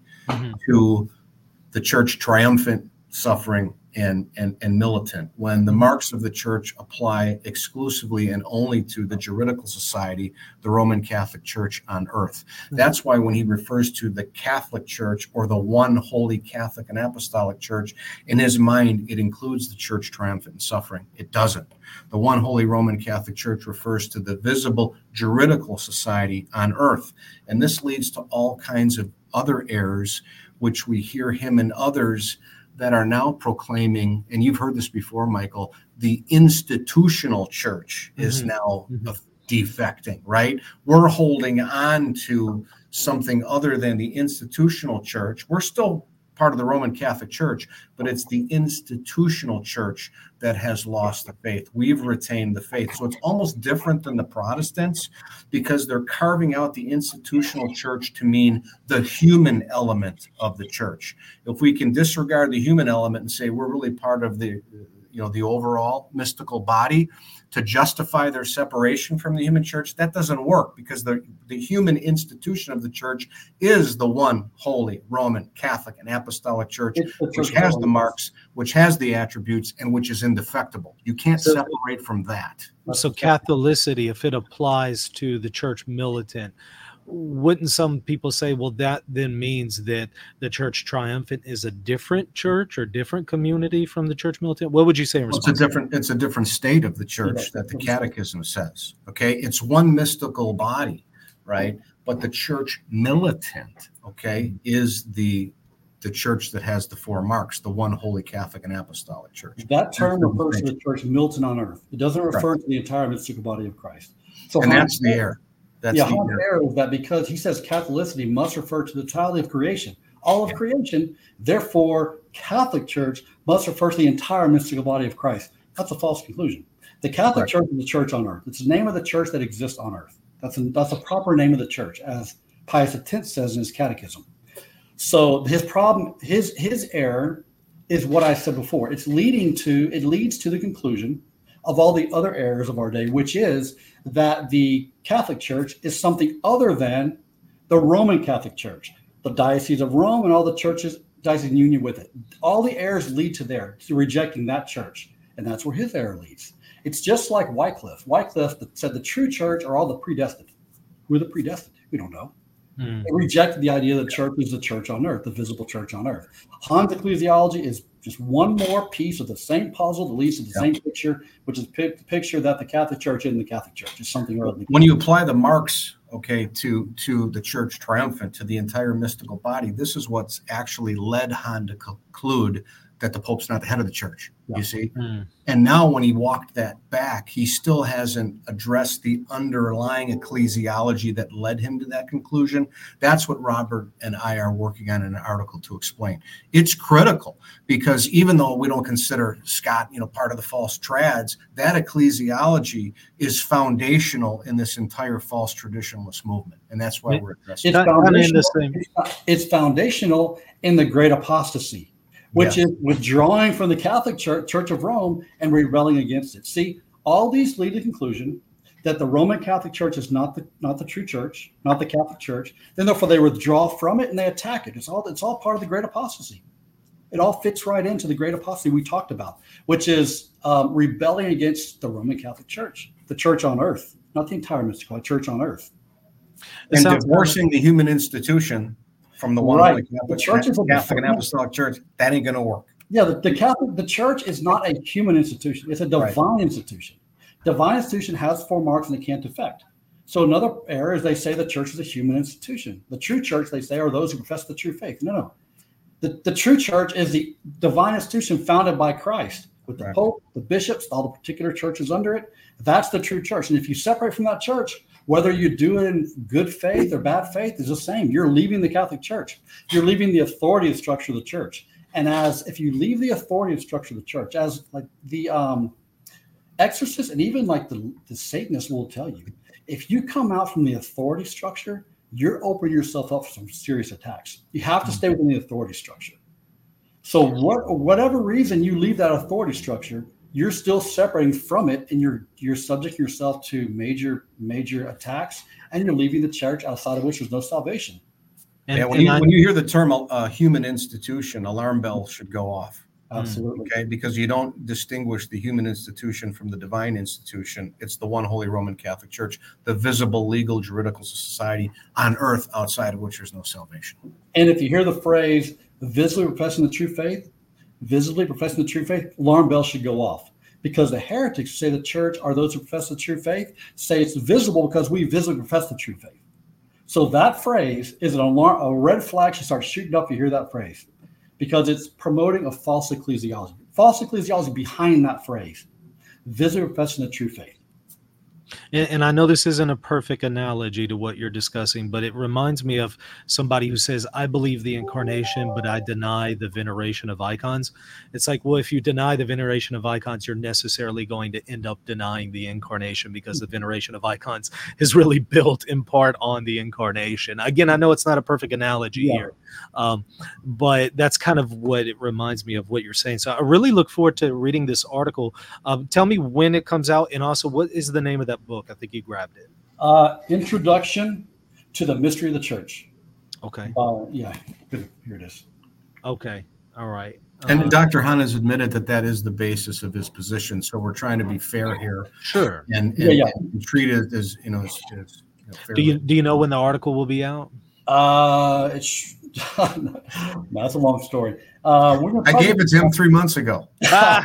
to the church triumphant, suffering, and militant, when the marks of the church apply exclusively and only to the juridical society, the Roman Catholic Church on earth. That's why when he refers to the Catholic Church or the one holy Catholic and Apostolic Church, in his mind, it includes the church triumphant and suffering. It doesn't. The one holy Roman Catholic Church refers to the visible juridical society on earth. And this leads to all kinds of other errors, which we hear him and others that are now proclaiming, and you've heard this before, Michael, the institutional church is now defecting, right? We're holding on to something other than the institutional church. We're still part of the Roman Catholic Church, but it's the institutional church that has lost the faith. We've retained the faith. So it's almost different than the Protestants because they're carving out the institutional church to mean the human element of the church. If we can disregard the human element and say we're really part of the overall mystical body to justify their separation from the human church, that doesn't work because the human institution of the church is the one holy Roman Catholic and Apostolic Church, which has the marks, which has the attributes, and which is indefectible. You can't separate from that. So Catholicity, if it applies to the church militant, wouldn't some people say, well, that then means that the church triumphant is a different church or different community from the church militant? What would you say in response? It's a different state of the church that the catechism says. Okay, it's one mystical body, right? But the church militant, okay, is the church that has the four marks, the one holy Catholic and Apostolic Church. That term refers to the church militant on earth. It doesn't refer to the entire mystical body of Christ. So, and that's the error. Hans error is that because he says Catholicity must refer to the totality of creation, all of creation, therefore Catholic Church must refer to the entire mystical body of Christ. That's a false conclusion. The Catholic Church is the church on earth. It's the name of the church that exists on earth. That's a proper name of the church, as Pius X says in his catechism. So his problem, his error is what I said before. It leads to the conclusion of all the other errors of our day, which is that the Catholic Church is something other than the Roman Catholic Church, the Diocese of Rome, and all the churches, diocese in union with it. All the errors lead to rejecting that church, and that's where his error leads. It's just like Wycliffe. Wycliffe said the true church are all the predestined. Who are the predestined? We don't know. They rejected the idea that the church is the church on earth, the visible church on earth. Hans' ecclesiology is just one more piece of the same puzzle that leads to the same picture, which is the picture that the Catholic Church is in the Catholic Church. It's something other than when you apply the marks, okay, to the church triumphant, to the entire mystical body, this is what's actually led Han to conclude that the Pope's not the head of the church, you see? And now when he walked that back, he still hasn't addressed the underlying ecclesiology that led him to that conclusion. That's what Robert and I are working on in an article to explain. It's critical because even though we don't consider Scott, part of the false trads, that ecclesiology is foundational in this entire false traditionalist movement. And that's why we're addressing it. It's foundational in the great apostasy, which is withdrawing from the Catholic Church of Rome and rebelling against it. See, all these lead to the conclusion that the Roman Catholic Church is not the true church, not the Catholic Church. Then therefore they withdraw from it and they attack it. It's all part of the great apostasy. It all fits right into the great apostasy we talked about, which is rebelling against the Roman Catholic Church, the church on earth, not the entire mystical church on earth. And divorcing the human institution from the one holy Catholic and Apostolic Church, that ain't going to work. Yeah, the church is not a human institution. It's a divine institution. Divine institution has four marks and it can't defect. So another error is they say the church is a human institution. The true church, they say, are those who profess the true faith. No. The true church is the divine institution founded by Christ with the Pope, the bishops, all the particular churches under it. That's the true church. And if you separate from that church, whether you do it in good faith or bad faith is the same. You're leaving the Catholic Church. You're leaving the authority and structure of the church. And if you leave the authority and structure of the church, as like the exorcists and even like the Satanists will tell you, if you come out from the authority structure, you're opening yourself up for some serious attacks. You have to stay within the authority structure. So whatever reason you leave that authority structure, you're still separating from it, and you're subjecting yourself to major attacks, and you're leaving the church outside of which there's no salvation. And when you hear the term human institution, alarm bells should go off. Absolutely. Okay, because you don't distinguish the human institution from the divine institution. It's the one Holy Roman Catholic Church, the visible, legal, juridical society on earth outside of which there's no salvation. And if you hear the phrase visibly professing the true faith, alarm bells should go off, because the heretics say the church are those who profess the true faith, say it's visible because we visibly profess the true faith. So that phrase is a red flag should start shooting up if you hear that phrase, because it's promoting a false ecclesiology. False ecclesiology behind that phrase, visibly professing the true faith. And I know this isn't a perfect analogy to what you're discussing, but it reminds me of somebody who says, I believe the incarnation, but I deny the veneration of icons. It's like, well, if you deny the veneration of icons, you're necessarily going to end up denying the incarnation, because the veneration of icons is really built in part on the incarnation. Again, I know it's not a perfect analogy here, but that's kind of what it reminds me of what you're saying. So I really look forward to reading this article. Tell me when it comes out, and also what is the name of that book? I think you grabbed it. Introduction to the Mystery of the Church. Okay. Yeah, here it is. Okay. All right. And Dr. Hahn has admitted that is the basis of his position. So we're trying to be fair here. Sure. And treat it as, fair. Do you know when the article will be out? No, that's a long story. I gave it to him 3 months ago. Yeah,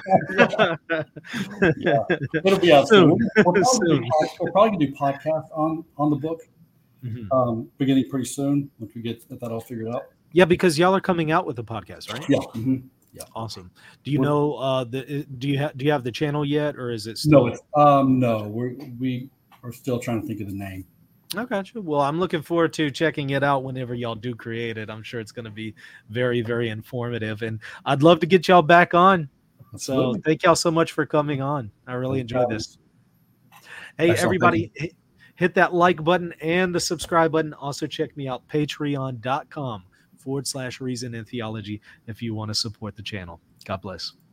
it'll be out soon. We're probably gonna do podcasts on the book, beginning pretty soon once we get that all figured out. Yeah, because y'all are coming out with a podcast, right? Yeah. Mm-hmm. Yeah. Awesome. Do you know do you have the channel yet, or is it still? No, we are still trying to think of the name. I got you. Well, I'm looking forward to checking it out whenever y'all do create it. I'm sure it's going to be very, very informative, and I'd love to get y'all back on. Absolutely. So thank y'all so much for coming on. I really enjoyed this. Hey, everybody, hit that like button and the subscribe button. Also check me out, patreon.com/Reason and Theology if you want to support the channel. God bless.